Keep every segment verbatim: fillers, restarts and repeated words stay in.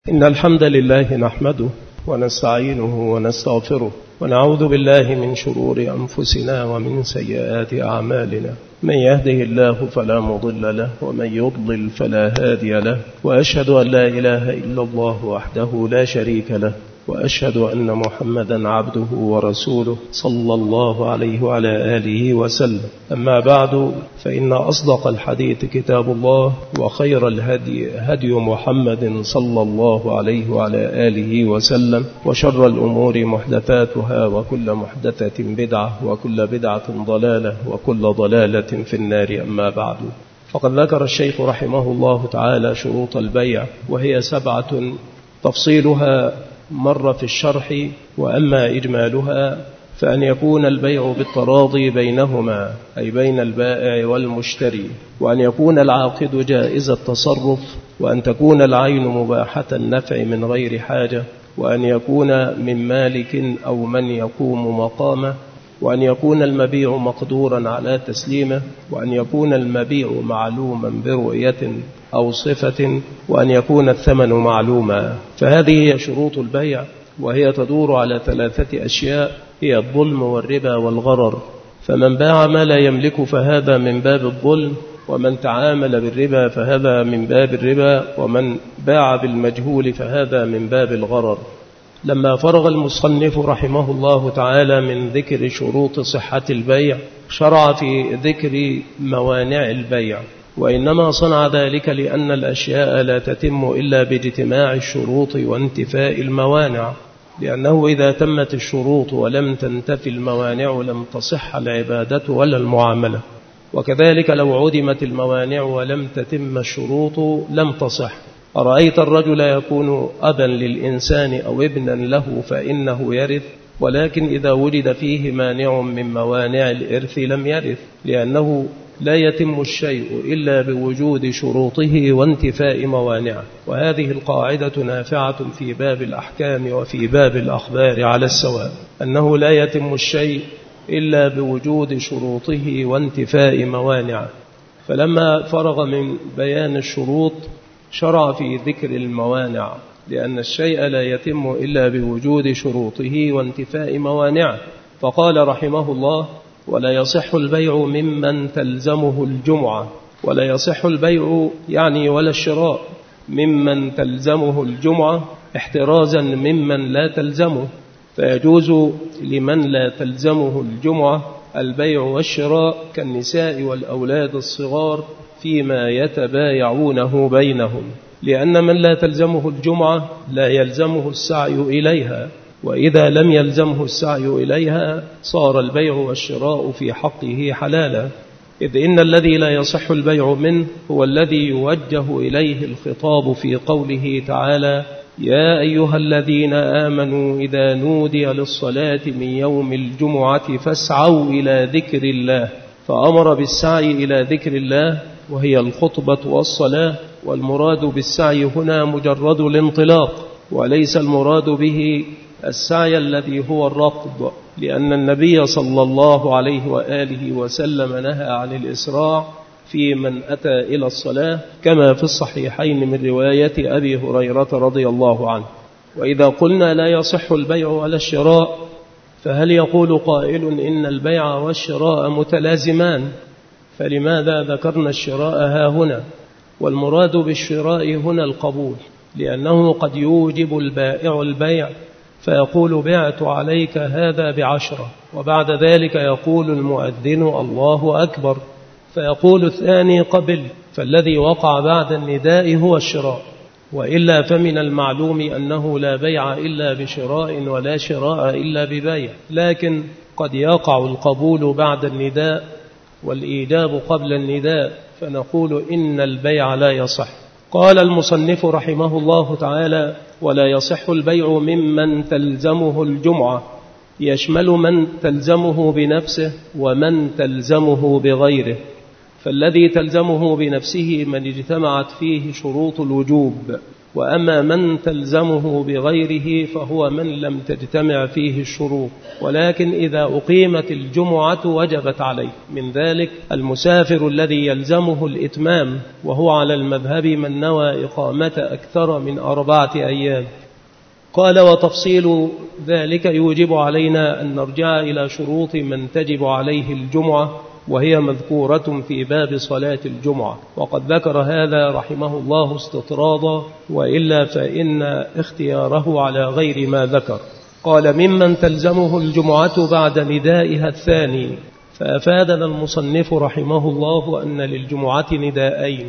إن الحمد لله نحمده ونستعينه ونستغفره ونعوذ بالله من شرور أنفسنا ومن سيئات أعمالنا. من يهده الله فلا مضل له ومن يضلل فلا هادي له، وأشهد أن لا إله إلا الله وحده لا شريك له، وأشهد أن محمدا عبده ورسوله صلى الله عليه وعلى آله وسلم. أما بعد، فإن أصدق الحديث كتاب الله، وخير الهدي هدي محمد صلى الله عليه وعلى آله وسلم، وشر الأمور محدثاتها، وكل محدثة بدعة، وكل بدعة ضلالة، وكل ضلالة في النار. أما بعد، فقد ذكر الشيخ رحمه الله تعالى شروط البيع، وهي سبعة تفصيلها مر في الشرح، وأما إجمالها فأن يكون البيع بالتراضي بينهما، أي بين البائع والمشتري، وأن يكون العاقد جائز التصرف، وأن تكون العين مباحة النفع من غير حاجة، وأن يكون من مالك أو من يقوم مقامه، وأن يكون المبيع مقدورا على تسليمه، وأن يكون المبيع معلوما برؤية أو صفة، وأن يكون الثمن معلوما. فهذه هي شروط البيع، وهي تدور على ثلاثة أشياء، هي الظلم والربا والغرر. فمن باع ما لا يملك فهذا من باب الظلم، ومن تعامل بالربا فهذا من باب الربا، ومن باع بالمجهول فهذا من باب الغرر. لما فرغ المصنف رحمه الله تعالى من ذكر شروط صحة البيع، شرع في ذكر موانع البيع، وإنما صنع ذلك لأن الأشياء لا تتم إلا باجتماع الشروط وانتفاء الموانع، لأنه إذا تمت الشروط ولم تنتفي الموانع لم تصح العبادة ولا المعاملة، وكذلك لو عدمت الموانع ولم تتم الشروط لم تصح. أرأيت الرجل يكون أبا للإنسان أو ابنا له فإنه يرث، ولكن إذا وجد فيه مانع من موانع الإرث لم يرث، لأنه لا يتم الشيء إلا بوجود شروطه وانتفاء موانعه. وهذه القاعدة نافعة في باب الأحكام وفي باب الأخبار على السواء، أنه لا يتم الشيء إلا بوجود شروطه وانتفاء موانعه. فلما فرغ من بيان الشروط شرع في ذكر الموانع، لأن الشيء لا يتم إلا بوجود شروطه وانتفاء موانعه. فقال رحمه الله: ولا يصح البيع ممن تلزمه الجمعة. ولا يصح البيع يعني ولا الشراء ممن تلزمه الجمعة، احترازا ممن لا تلزمه. فيجوز لمن لا تلزمه الجمعة البيع والشراء كالنساء والأولاد الصغار فيما يتبايعونه بينهم، لأن من لا تلزمه الجمعة لا يلزمه السعي إليها، وإذا لم يلزمه السعي إليها صار البيع والشراء في حقه حلالا، إذ إن الذي لا يصح البيع منه هو الذي يوجه إليه الخطاب في قوله تعالى: يا أيها الذين آمنوا إذا نودي للصلاة من يوم الجمعة فاسعوا إلى ذكر الله. فأمر بالسعي إلى ذكر الله، وهي الخطبة والصلاة. والمراد بالسعي هنا مجرد الانطلاق، وليس المراد به السعي الذي هو الركض، لأن النبي صلى الله عليه وآله وسلم نهى عن الإسراع في من أتى إلى الصلاة، كما في الصحيحين من رواية أبي هريرة رضي الله عنه. وإذا قلنا لا يصح البيع ولا الشراء، فهل يقول قائل إن البيع والشراء متلازمان، فلماذا ذكرنا الشراء ها هنا؟ والمراد بالشراء هنا القبول، لأنه قد يوجب البائع البيع فيقول: بعت عليك هذا بعشرة، وبعد ذلك يقول المؤذن الله أكبر، فيقول الثاني قبل، فالذي وقع بعد النداء هو الشراء. وإلا فمن المعلوم أنه لا بيع إلا بشراء ولا شراء إلا ببيع، لكن قد يقع القبول بعد النداء والإيجاب قبل النداء، فنقول إن البيع لا يصح. قال المصنف رحمه الله تعالى: ولا يصح البيع ممن تلزمه الجمعة، يشمل من تلزمه بنفسه ومن تلزمه بغيره. فالذي تلزمه بنفسه من اجتمعت فيه شروط الوجوب، وأما من تلزمه بغيره فهو من لم تجتمع فيه الشروط، ولكن إذا أقيمت الجمعة وجبت عليه. من ذلك المسافر الذي يلزمه الإتمام، وهو على المذهب من نوى إقامة أكثر من أربعة أيام. قال: وتفصيل ذلك يوجب علينا أن نرجع إلى شروط من تجب عليه الجمعة، وهي مذكورة في باب صلاة الجمعة، وقد ذكر هذا رحمه الله استطرادا، وإلا فإن اختياره على غير ما ذكر. قال: ممن تلزمه الجمعة بعد ندائها الثاني. فأفادنا المصنف رحمه الله أن للجمعة نداءين،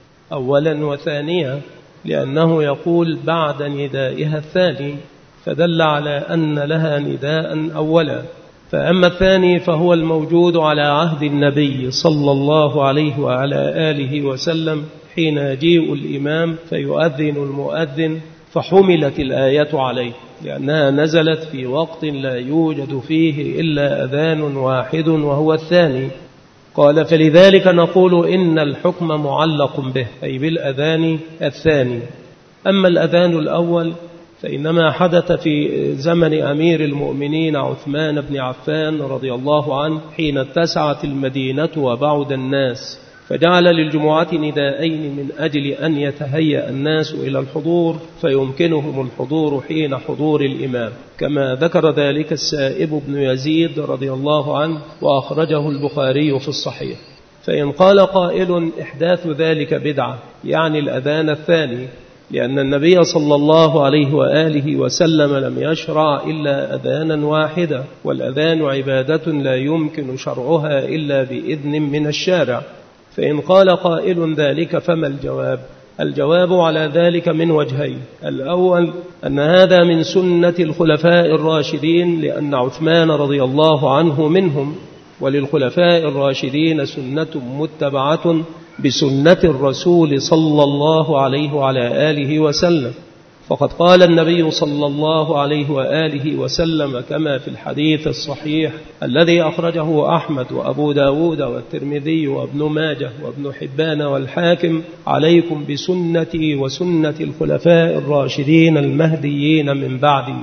أولا وثانيا، لأنه يقول بعد ندائها الثاني، فدل على أن لها نداء أولا. فأما الثاني فهو الموجود على عهد النبي صلى الله عليه وعلى آله وسلم، حين يجيء الإمام فيؤذن المؤذن، فحملت الآية عليه، لأنها نزلت في وقت لا يوجد فيه إلا أذان واحد وهو الثاني. قال: فلذلك نقول إن الحكم معلق به، أي بالأذان الثاني. أما الأذان الأول فإنما حدث في زمن أمير المؤمنين عثمان بن عفان رضي الله عنه، حين اتسعت المدينة وبعد الناس، فجعل للجمعة نداءين من أجل أن يتهيأ الناس إلى الحضور، فيمكنهم الحضور حين حضور الإمام، كما ذكر ذلك السائب بن يزيد رضي الله عنه، وأخرجه البخاري في الصحيح. فإن قال قائل: إحداث ذلك بدعة، يعني الأذان الثاني، لأن النبي صلى الله عليه وآله وسلم لم يشرع إلا أذانا واحدا، والأذان عبادة لا يمكن شرعها إلا بإذن من الشارع. فإن قال قائل ذلك فما الجواب؟ الجواب على ذلك من وجهين. الأول أن هذا من سنة الخلفاء الراشدين، لأن عثمان رضي الله عنه منهم، وللخلفاء الراشدين سنة متبعة بسنة الرسول صلى الله عليه وعلى آله وسلم. فقد قال النبي صلى الله عليه وآله وسلم كما في الحديث الصحيح الذي أخرجه أحمد وأبو داود والترمذي وابن ماجه وابن حبان والحاكم: عليكم بسنتي وسنة الخلفاء الراشدين المهديين من بعدي.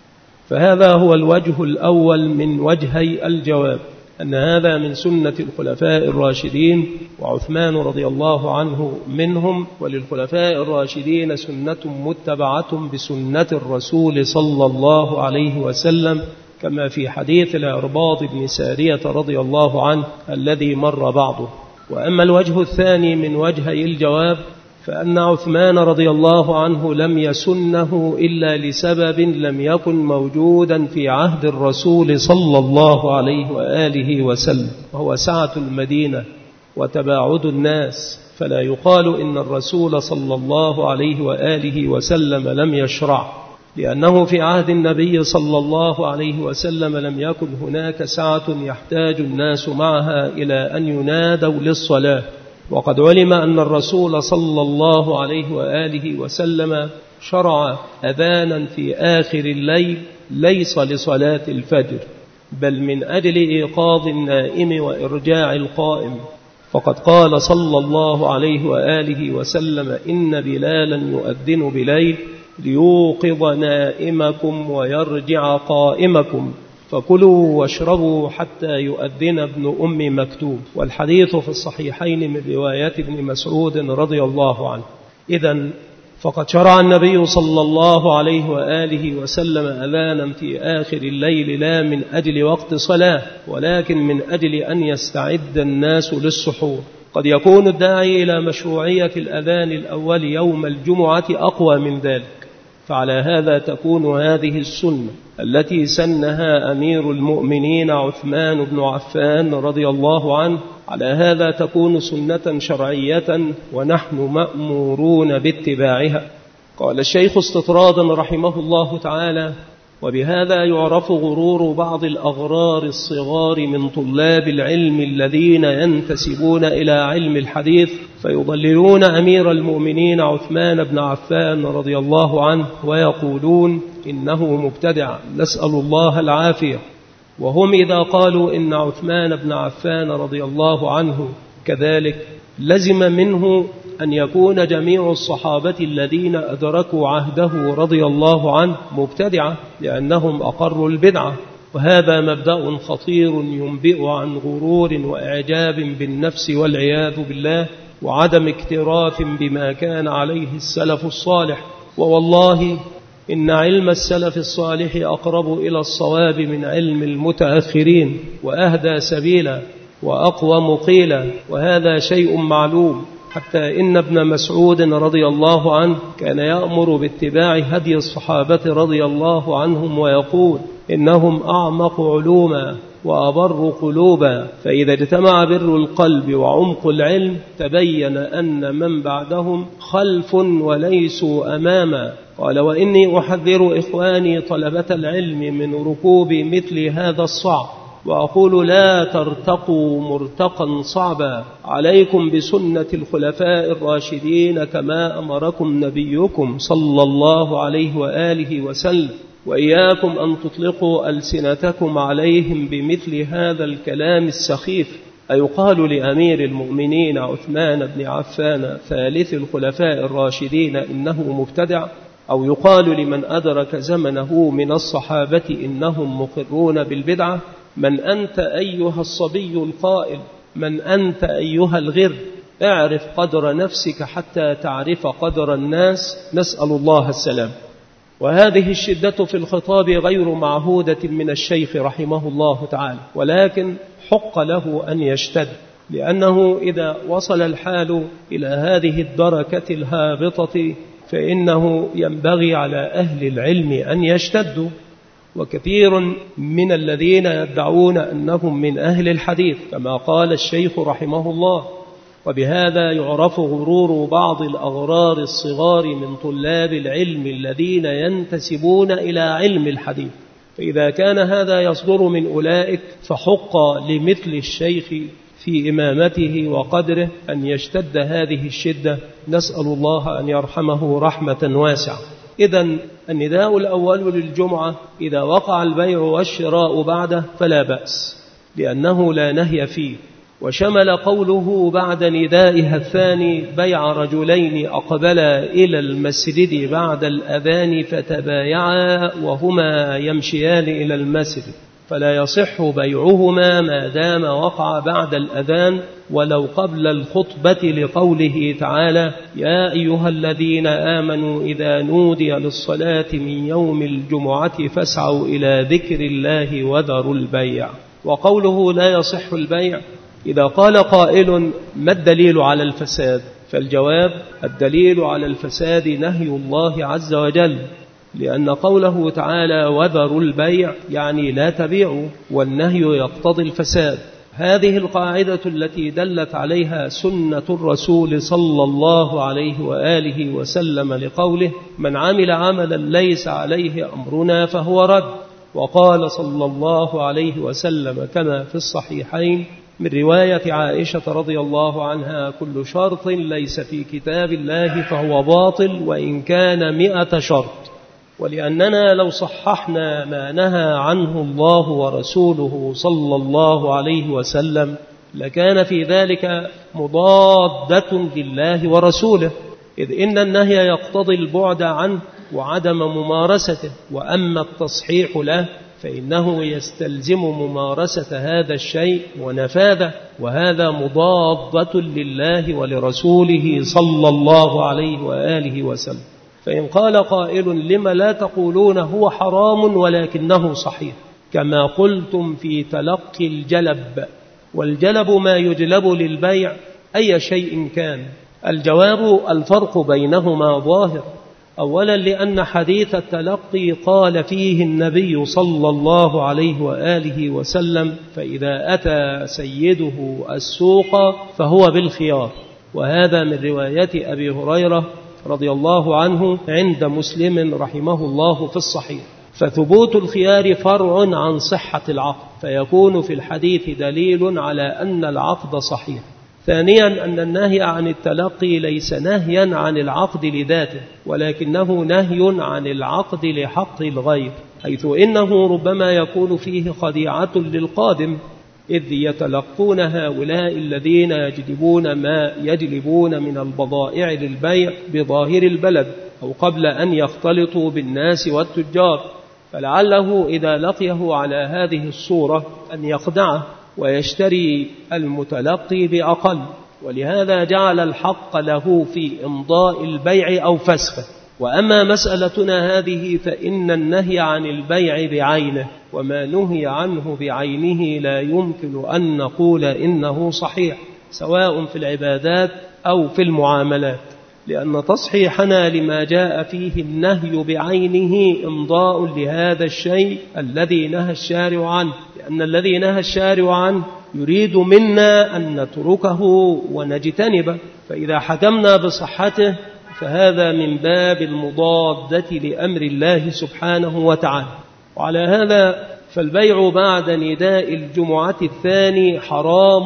فهذا هو الوجه الأول من وجهي الجواب، أن هذا من سنة الخلفاء الراشدين، وعثمان رضي الله عنه منهم، وللخلفاء الراشدين سنة متبعة بسنة الرسول صلى الله عليه وسلم، كما في حديث العرباض بن سارية رضي الله عنه الذي مر بعضه. وأما الوجه الثاني من وجهي الجواب، فأن عثمان رضي الله عنه لم يسنه إلا لسبب لم يكن موجودا في عهد الرسول صلى الله عليه وآله وسلم، وهو سعة المدينة وتباعد الناس، فلا يقال إن الرسول صلى الله عليه وآله وسلم لم يشرع، لأنه في عهد النبي صلى الله عليه وسلم لم يكن هناك سعة يحتاج الناس معها إلى أن ينادوا للصلاة. وقد علم أن الرسول صلى الله عليه وآله وسلم شرع أذانا في آخر الليل ليس لصلاة الفجر، بل من أجل إيقاظ النائم وإرجاع القائم. فقد قال صلى الله عليه وآله وسلم: إن بلالا يؤذن بليل ليوقظ نائمكم ويرجع قائمكم، فكلوا واشربوا حتى يؤذن ابن أم مكتوم. والحديث في الصحيحين من رواية ابن مسعود رضي الله عنه. إذن فقد شرع النبي صلى الله عليه وآله وسلم أذانا في آخر الليل، لا من أجل وقت صلاة، ولكن من أجل أن يستعد الناس للسحور. قد يكون الداعي إلى مشروعية الأذان الأول يوم الجمعة أقوى من ذلك، فعلى هذا تكون هذه السنة التي سنها أمير المؤمنين عثمان بن عفان رضي الله عنه، على هذا تكون سنة شرعية ونحن مأمورون باتباعها. قال الشيخ استطرادا رحمه الله تعالى: وبهذا يعرف غرور بعض الأغرار الصغار من طلاب العلم الذين ينتسبون إلى علم الحديث، فيضللون أمير المؤمنين عثمان بن عفان رضي الله عنه ويقولون إنه مبتدع، نسأل الله العافية. وهم إذا قالوا إن عثمان بن عفان رضي الله عنه كذلك لزم منه أن يكون جميع الصحابة الذين أدركوا عهده رضي الله عنه مبتدعة، لأنهم أقروا البدعة، وهذا مبدأ خطير ينبئ عن غرور وإعجاب بالنفس والعياذ بالله، وعدم اكتراث بما كان عليه السلف الصالح. ووالله إن علم السلف الصالح أقرب إلى الصواب من علم المتأخرين، وأهدى سبيلا وأقوم قيلا، وهذا شيء معلوم، حتى إن ابن مسعود رضي الله عنه كان يأمر باتباع هدي الصحابة رضي الله عنهم ويقول إنهم أعمق علوما وأبر قلوبا، فإذا اجتمع بر القلب وعمق العلم تبين أن من بعدهم خلف وليسوا أماما. قال وإني أحذر إخواني طلبة العلم من ركوب مثل هذا الصعب، وأقول لا ترتقوا مرتقا صعبا، عليكم بسنة الخلفاء الراشدين كما أمركم نبيكم صلى الله عليه وآله وسلم، وإياكم أن تطلقوا ألسنتكم عليهم بمثل هذا الكلام السخيف. أيقال لأمير المؤمنين عثمان بن عفان ثالث الخلفاء الراشدين إنه مبتدع؟ أو يقال لمن أدرك زمنه من الصحابة إنهم مقرون بالبدعة؟ من أنت أيها الصبي القائل؟ من أنت أيها الغر؟ اعرف قدر نفسك حتى تعرف قدر الناس، نسأل الله السلام. وهذه الشدة في الخطاب غير معهودة من الشيخ رحمه الله تعالى، ولكن حق له أن يشتد، لأنه إذا وصل الحال إلى هذه الدركة الهابطة فإنه ينبغي على أهل العلم أن يشتدوا. وكثير من الذين يدعون أنهم من أهل الحديث كما قال الشيخ رحمه الله، وبهذا يعرف غرور بعض الأغرار الصغار من طلاب العلم الذين ينتسبون إلى علم الحديث، فإذا كان هذا يصدر من أولئك فحق لمثل الشيخ في إمامته وقدره أن يشتد هذه الشدة، نسأل الله أن يرحمه رحمة واسعة. إذن النداء الأول للجمعة إذا وقع البيع والشراء بعده فلا بأس، لأنه لا نهي فيه، وشمل قوله بعد ندائها الثاني بيع رجلين أقبلا إلى المسجد بعد الأذان فتبايعا وهما يمشيان إلى المسجد، فلا يصح بيعهما ما دام وقع بعد الأذان ولو قبل الخطبة، لقوله تعالى يا أيها الذين آمنوا إذا نودي للصلاة من يوم الجمعة فاسعوا إلى ذكر الله وذروا البيع. وقوله لا يصح البيع، إذا قال قائل ما الدليل على الفساد؟ فالجواب الدليل على الفساد نهي الله عز وجل، لأن قوله تعالى وذروا البيع يعني لا تبيعوا، والنهي يقتضي الفساد. هذه القاعدة التي دلت عليها سنة الرسول صلى الله عليه وآله وسلم لقوله من عمل عملا ليس عليه أمرنا فهو رد. وقال صلى الله عليه وسلم كما في الصحيحين من رواية عائشة رضي الله عنها كل شرط ليس في كتاب الله فهو باطل وإن كان مئة شرط. ولأننا لو صححنا ما نهى عنه الله ورسوله صلى الله عليه وسلم لكان في ذلك مضادة لله ورسوله، إذ إن النهي يقتضي البعد عنه وعدم ممارسته، وأما التصحيح له فإنه يستلزم ممارسة هذا الشيء ونفاذه، وهذا مضادة لله ولرسوله صلى الله عليه وآله وسلم. فإن قال قائل لم لا تقولون هو حرام ولكنه صحيح، كما قلتم في تلقي الجلب، والجلب ما يجلب للبيع أي شيء كان. الجواب الفرق بينهما ظاهر. أولا لأن حديث التلقي قال فيه النبي صلى الله عليه وآله وسلم فإذا أتى سيده السوق فهو بالخيار، وهذا من رواية أبي هريرة رضي الله عنه عند مسلم رحمه الله في الصحيح. فثبوت الخيار فرع عن صحة العقد، فيكون في الحديث دليل على أن العقد صحيح. ثانيا أن النهي عن التلقي ليس نهيا عن العقد لذاته، ولكنه نهي عن العقد لحق الغير، حيث إنه ربما يكون فيه خديعة للقادم، إذ يتلقون هؤلاء الذين يجلبون ما يجلبون من البضائع للبيع بظاهر البلد أو قبل أن يختلطوا بالناس والتجار، فلعله إذا لقيه على هذه الصورة أن يخدعه ويشتري المتلقي بأقل، ولهذا جعل الحق له في إمضاء البيع أو فسخه. وأما مسألتنا هذه فإن النهي عن البيع بعينه وما نهي عنه بعينه لا يمكن أن نقول إنه صحيح، سواء في العبادات أو في المعاملات، لأن تصحيحنا لما جاء فيه النهي بعينه إمضاء لهذا الشيء الذي نهى الشارع عنه، لأن الذي نهى الشارع عنه يريد منا أن نتركه ونجتنبه، فإذا حكمنا بصحته فهذا من باب المضادة لأمر الله سبحانه وتعالى. وعلى هذا فالبيع بعد نداء الجمعة الثاني حرام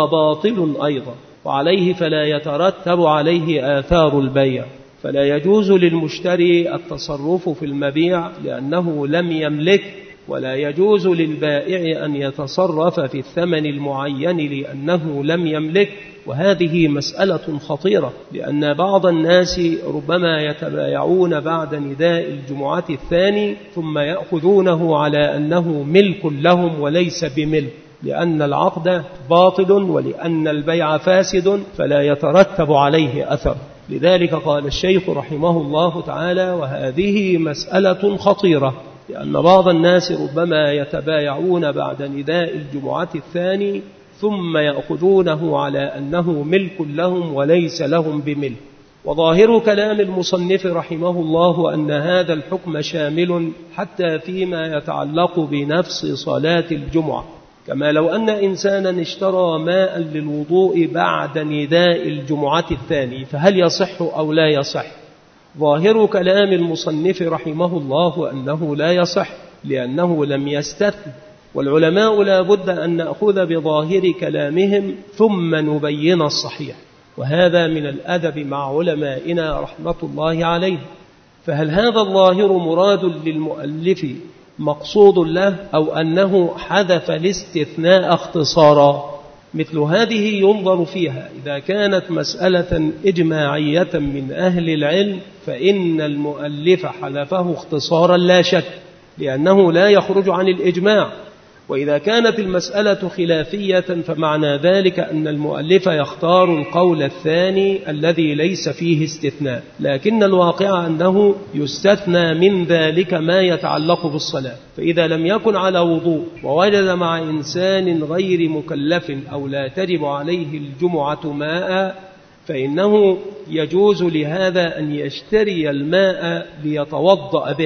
وباطل أيضا، وعليه فلا يترتب عليه آثار البيع، فلا يجوز للمشتري التصرف في المبيع لأنه لم يملك، ولا يجوز للبائع أن يتصرف في الثمن المعين لأنه لم يملك. وهذه مسألة خطيرة، لأن بعض الناس ربما يتبايعون بعد نداء الجمعة الثاني ثم يأخذونه على أنه ملك لهم وليس بملك، لأن العقد باطل ولأن البيع فاسد فلا يترتب عليه أثر. لذلك قال الشيخ رحمه الله تعالى: وهذه مسألة خطيرة، لأن بعض الناس ربما يتبايعون بعد نداء الجمعة الثاني ثم يأخذونه على أنه ملك لهم وليس لهم بملك. وظاهر كلام المصنف رحمه الله أن هذا الحكم شامل حتى فيما يتعلق بنفس صلاة الجمعة، كما لو أن إنسانا اشترى ماء للوضوء بعد نداء الجمعة الثاني فهل يصح أو لا يصح؟ ظاهر كلام المصنف رحمه الله أنه لا يصح، لأنه لم يستثن، والعلماء لا بد أن نأخذ بظاهر كلامهم ثم نبين الصحيح، وهذا من الأدب مع علمائنا رحمة الله عليه. فهل هذا الظاهر مراد للمؤلف مقصود له أو أنه حذف الاستثناء اختصارا؟ مثل هذه ينظر فيها. إذا كانت مسألة إجماعية من أهل العلم فإن المؤلف حذفه اختصارا لا شك، لأنه لا يخرج عن الإجماع. وإذا كانت المسألة خلافية فمعنى ذلك أن المؤلف يختار القول الثاني الذي ليس فيه استثناء، لكن الواقع أنه يستثنى من ذلك ما يتعلق بالصلاة. فإذا لم يكن على وضوء ووجد مع إنسان غير مكلف أو لا تجب عليه الجمعة ماء فإنه يجوز لهذا أن يشتري الماء ليتوضأ به،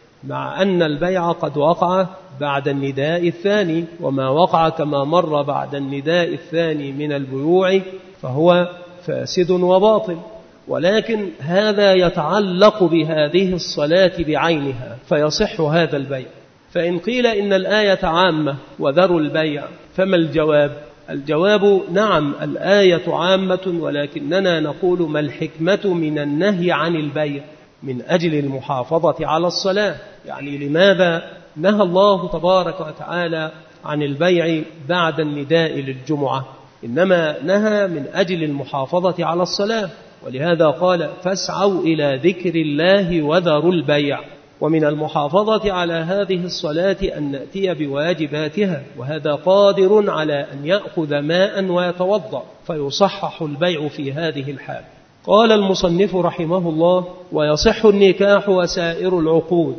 مع أن البيع قد وقع بعد النداء الثاني، وما وقع كما مر بعد النداء الثاني من البيوع فهو فاسد وباطل. ولكن هذا يتعلق بهذه الصلاة بعينها فيصح هذا البيع. فإن قيل إن الآية عامة وذروا البيع فما الجواب؟ الجواب: نعم الآية عامة، ولكننا نقول ما الحكمة من النهي عن البيع من أجل المحافظة على الصلاة؟ يعني لماذا نهى الله تبارك وتعالى عن البيع بعد النداء للجمعة؟ إنما نهى من أجل المحافظة على الصلاة، ولهذا قال: فاسعوا إلى ذكر الله وذروا البيع. ومن المحافظة على هذه الصلاة أن نأتي بواجباتها، وهذا قادر على أن يأخذ ماء ويتوضأ فيصحح البيع في هذه الحال. قال المصنف رحمه الله: ويصح النكاح وسائر العقود.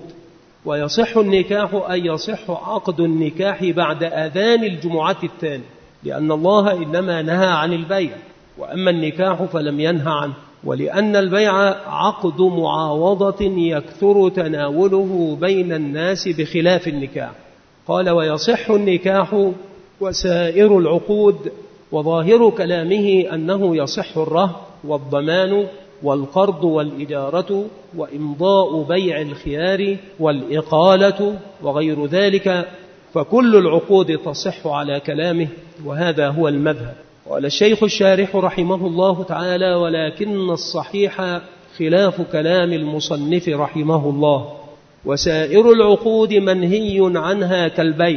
ويصح النكاح أي يصح عقد النكاح بعد آذان الجمعة الثاني، لأن الله إنما نهى عن البيع، وأما النكاح فلم ينهى عنه، ولأن البيع عقد معاوضة يكثر تناوله بين الناس بخلاف النكاح. قال: ويصح النكاح وسائر العقود. وظاهر كلامه أنه يصح الرهن والضمان والقرض والإجارة وإمضاء بيع الخيار والإقالة وغير ذلك، فكل العقود تصح على كلامه، وهذا هو المذهب. قال الشيخ الشارح رحمه الله تعالى: ولكن الصحيح خلاف كلام المصنف رحمه الله، وسائر العقود منهي عنها كالبيع،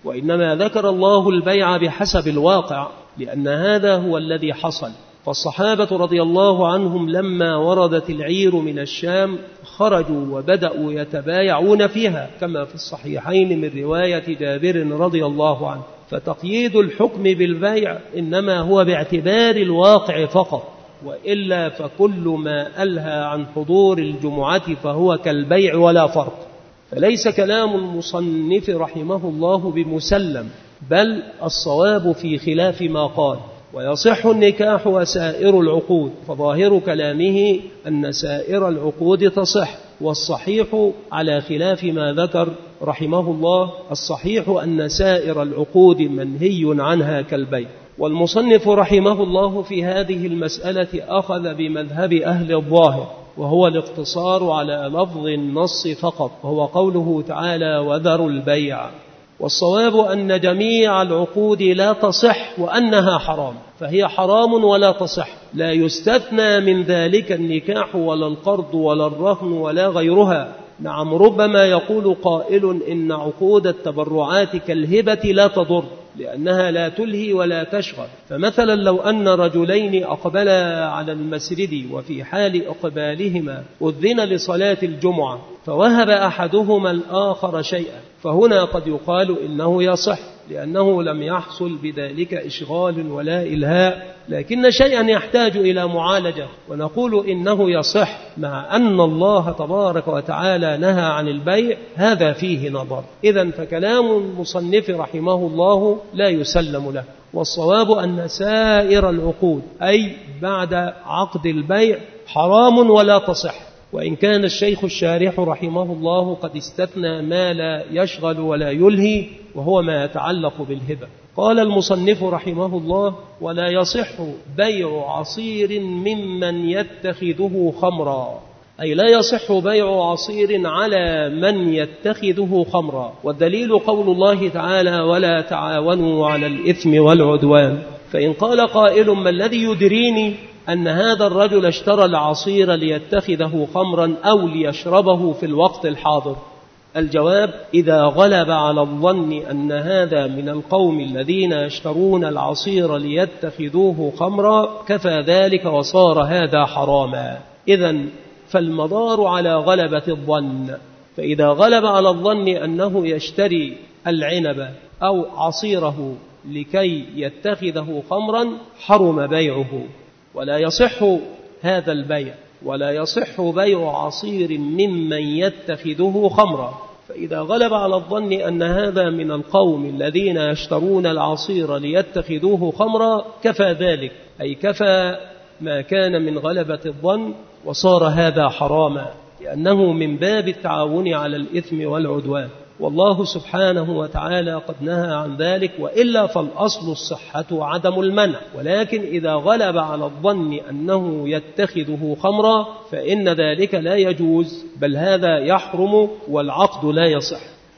وإنما ذكر الله البيع بحسب الواقع، لأن هذا هو الذي حصل. فالصحابة رضي الله عنهم لما وردت العير من الشام خرجوا وبدأوا يتبايعون فيها، كما في الصحيحين من رواية جابر رضي الله عنه. فتقييد الحكم بالبيع إنما هو باعتبار الواقع فقط، وإلا فكل ما ألهى عن حضور الجمعة فهو كالبيع ولا فرق. فليس كلام المصنف رحمه الله بمسلم، بل الصواب في خلاف ما قال. ويصح النكاح وسائر العقود، فظاهر كلامه أن سائر العقود تصح، والصحيح على خلاف ما ذكر رحمه الله، الصحيح أن سائر العقود منهي عنها كالبيع. والمصنف رحمه الله في هذه المسألة أخذ بمذهب أهل الظاهر، وهو الاقتصار على لفظ النص فقط، وهو قوله تعالى وذروا البيع. والصواب أن جميع العقود لا تصح وأنها حرام، فهي حرام ولا تصح، لا يستثنى من ذلك النكاح ولا القرض ولا الرهن ولا غيرها. نعم، ربما يقول قائل إن عقود التبرعات كالهبة لا تضر، لأنها لا تلهي ولا تشغل. فمثلا لو أن رجلين أقبلا على المسجد وفي حال إقبالهما أذن لصلاة الجمعة، فوهب أحدهما الآخر شيئا، فهنا قد يقال إنه يصح، لأنه لم يحصل بذلك إشغال ولا إلهاء، لكن شيئا يحتاج إلى معالجة، ونقول إنه يصح، مع أن الله تبارك وتعالى نهى عن البيع، هذا فيه نظر. إذن فكلام المصنف رحمه الله لا يسلم له. والصواب أن سائر العقود أي بعد عقد البيع حرام ولا تصح، وإن كان الشيخ الشارح رحمه الله قد استثنى ما لا يشغل ولا يلهي، وهو ما يتعلق بالهبة. قال المصنف رحمه الله ولا يصح بيع عصير ممن يتخذه خمرا، أي لا يصح بيع عصير على من يتخذه خمرا. والدليل قول الله تعالى ولا تعاونوا على الإثم والعدوان. فإن قال قائل ما الذي يدريني أن هذا الرجل اشترى العصير ليتخذه خمرا أو ليشربه في الوقت الحاضر؟ الجواب إذا غلب على الظن أن هذا من القوم الذين يشترون العصير ليتخذوه خمرا كفى ذلك وصار هذا حراما. إذن فالمدار على غلبة الظن، فإذا غلب على الظن أنه يشتري العنب أو عصيره لكي يتخذه خمرا حرم بيعه، ولا يصح هذا البيع، ولا يصح بيع عصير ممن يتخذه خمرا. فإذا غلب على الظن أن هذا من القوم الذين يشترون العصير ليتخذوه خمرا كفى ذلك، أي كفى ما كان من غلبة الظن، وصار هذا حراما، لأنه من باب التعاون على الإثم والعدوان، والله سبحانه وتعالى قد نهى عن ذلك، وإلا فالأصل الصحة وعدم المنع. ولكن إذا غلب على الظن أنه يتخذه خمرا فإن ذلك لا يجوز، بل هذا يحرم والعقد لا يصح.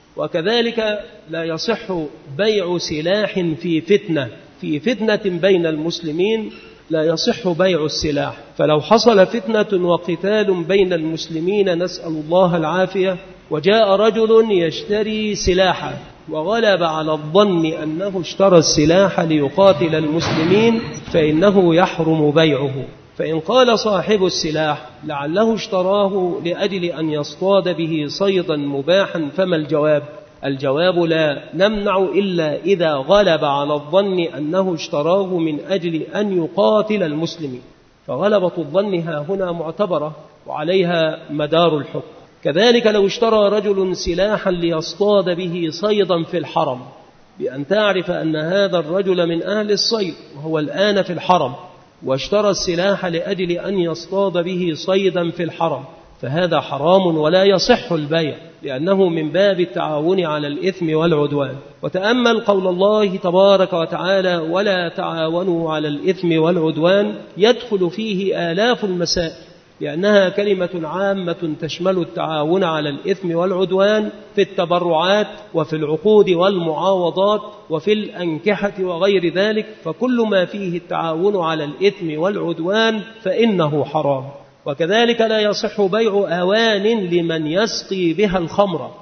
وكذلك لا يصح بيع سلاح في فتنة في فتنة بين المسلمين، لا يصح بيع السلاح. فلو حصل فتنة وقتال بين المسلمين نسأل الله العافية، وجاء رجل يشتري سلاحا وغلب على الظن أنه اشترى السلاح ليقاتل المسلمين، فإنه يحرم بيعه. فإن قال صاحب السلاح لعله اشتراه لأجل أن يصطاد به صيدا مباحا، فما الجواب؟ الجواب لا نمنع إلا إذا غلب على الظن أنه اشتراه من أجل أن يقاتل المسلمين، فغلبة الظن ها هنا معتبرة وعليها مدار الحكم. كذلك لو اشترى رجل سلاحا ليصطاد به صيدا في الحرم، بأن تعرف أن هذا الرجل من أهل الصيد وهو الآن في الحرم، واشترى السلاح لأجل أن يصطاد به صيدا في الحرم، فهذا حرام ولا يصح البيع، لأنه من باب التعاون على الإثم والعدوان. وتأمل قول الله تبارك وتعالى ولا تعاونوا على الإثم والعدوان، يدخل فيه آلاف المسائل، لأنها كلمة عامة تشمل التعاون على الإثم والعدوان في التبرعات وفي العقود والمعاوضات وفي الأنكحة وغير ذلك، فكل ما فيه التعاون على الإثم والعدوان فإنه حرام. وكذلك لا يصح بيع أوان لمن يسقي بها الخمر،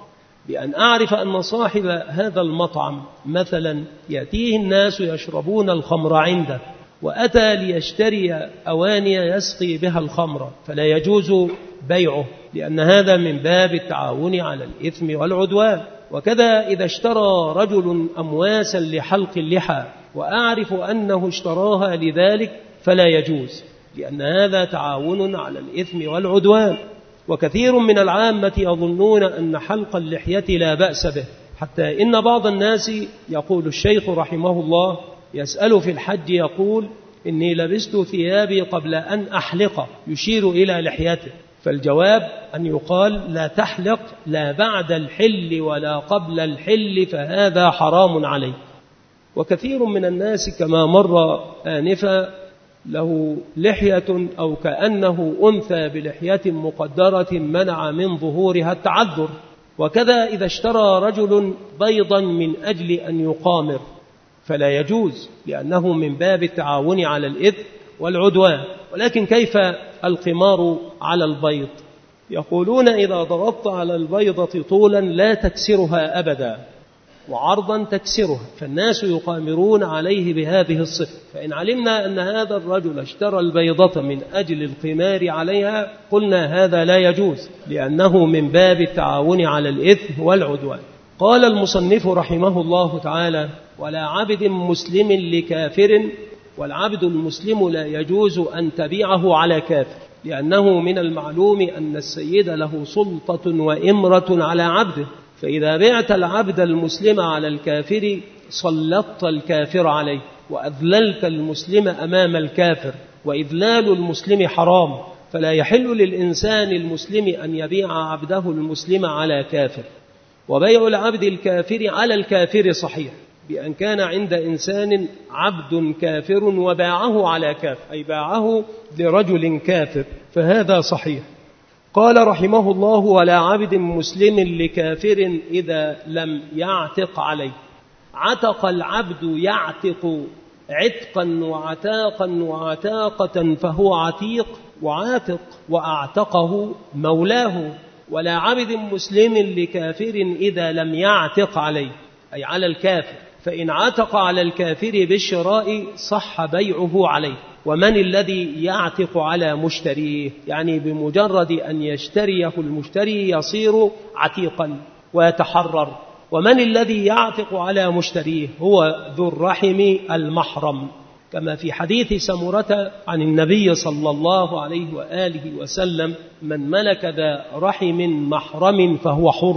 بأن أعرف أن صاحب هذا المطعم مثلا يأتيه الناس يشربون الخمر عنده، وأتى ليشتري أواني يسقي بها الخمر، فلا يجوز بيعه، لأن هذا من باب التعاون على الإثم والعدوان. وكذا إذا اشترى رجل أمواسا لحلق اللحى وأعرف أنه اشتراها لذلك فلا يجوز، لأن هذا تعاون على الإثم والعدوان. وكثير من العامة يظنون أن حلق اللحية لا بأس به، حتى إن بعض الناس يقول الشيخ رحمه الله يسأل في الحج يقول إني لبست ثيابي قبل أن أحلق، يشير إلى لحيته. فالجواب أن يقال لا تحلق لا بعد الحل ولا قبل الحل، فهذا حرام عليه. وكثير من الناس كما مر آنفا له لحية أو كأنه أنثى بلحية مقدرة منع من ظهورها التعذر. وكذا إذا اشترى رجل بيضا من أجل أن يقامر فلا يجوز، لأنه من باب التعاون على الإثم والعدوان. ولكن كيف القمار على البيض؟ يقولون إذا ضغطت على البيضة طولا لا تكسرها أبدا، وعرضا تكسرها، فالناس يقامرون عليه بهذه الصفة. فإن علمنا أن هذا الرجل اشترى البيضة من أجل القمار عليها قلنا هذا لا يجوز، لأنه من باب التعاون على الإثم والعدوان. قال المصنف رحمه الله تعالى: ولا عبد مسلم لكافر، والعبد المسلم لا يجوز أن تبيعه على كافر، لأنه من المعلوم أن السيد له سلطة وإمرة على عبده، فإذا بعت العبد المسلم على الكافر سلطت الكافر عليه، وأذللت المسلم أمام الكافر، وإذلال المسلم حرام، فلا يحل للإنسان المسلم أن يبيع عبده المسلم على كافر. وبيع العبد الكافر على الكافر صحيح، بأن كان عند إنسان عبد كافر وباعه على كافر، أي باعه لرجل كافر، فهذا صحيح. قال رحمه الله: ولا عبد مسلم لكافر إذا لم يعتق عليه. عتق العبد يعتق عتقا وعتاقا وعتاقة، فهو عتيق وعاتق، وأعتقه مولاه. ولا عبد مسلم لكافر إذا لم يعتق عليه، أي على الكافر، فإن عتق على الكافر بالشراء صح بيعه عليه. ومن الذي يعتق على مشتريه؟ يعني بمجرد أن يشتريه المشتري يصير عتيقا ويتحرر. ومن الذي يعتق على مشتريه؟ هو ذو الرحم المحرم، كما في حديث سمرة عن النبي صلى الله عليه وآله وسلم: من ملك ذا رحم محرم فهو حر.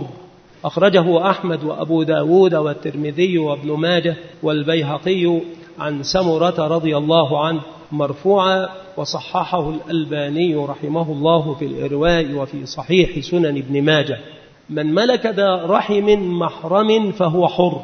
أخرجه أحمد وأبو داود والترمذي وابن ماجه والبيهقي عن سمرة رضي الله عنه مرفوعا، وصححه الألباني رحمه الله في الإرواء وفي صحيح سنن ابن ماجه. من ملك ذا رحم محرم فهو حر،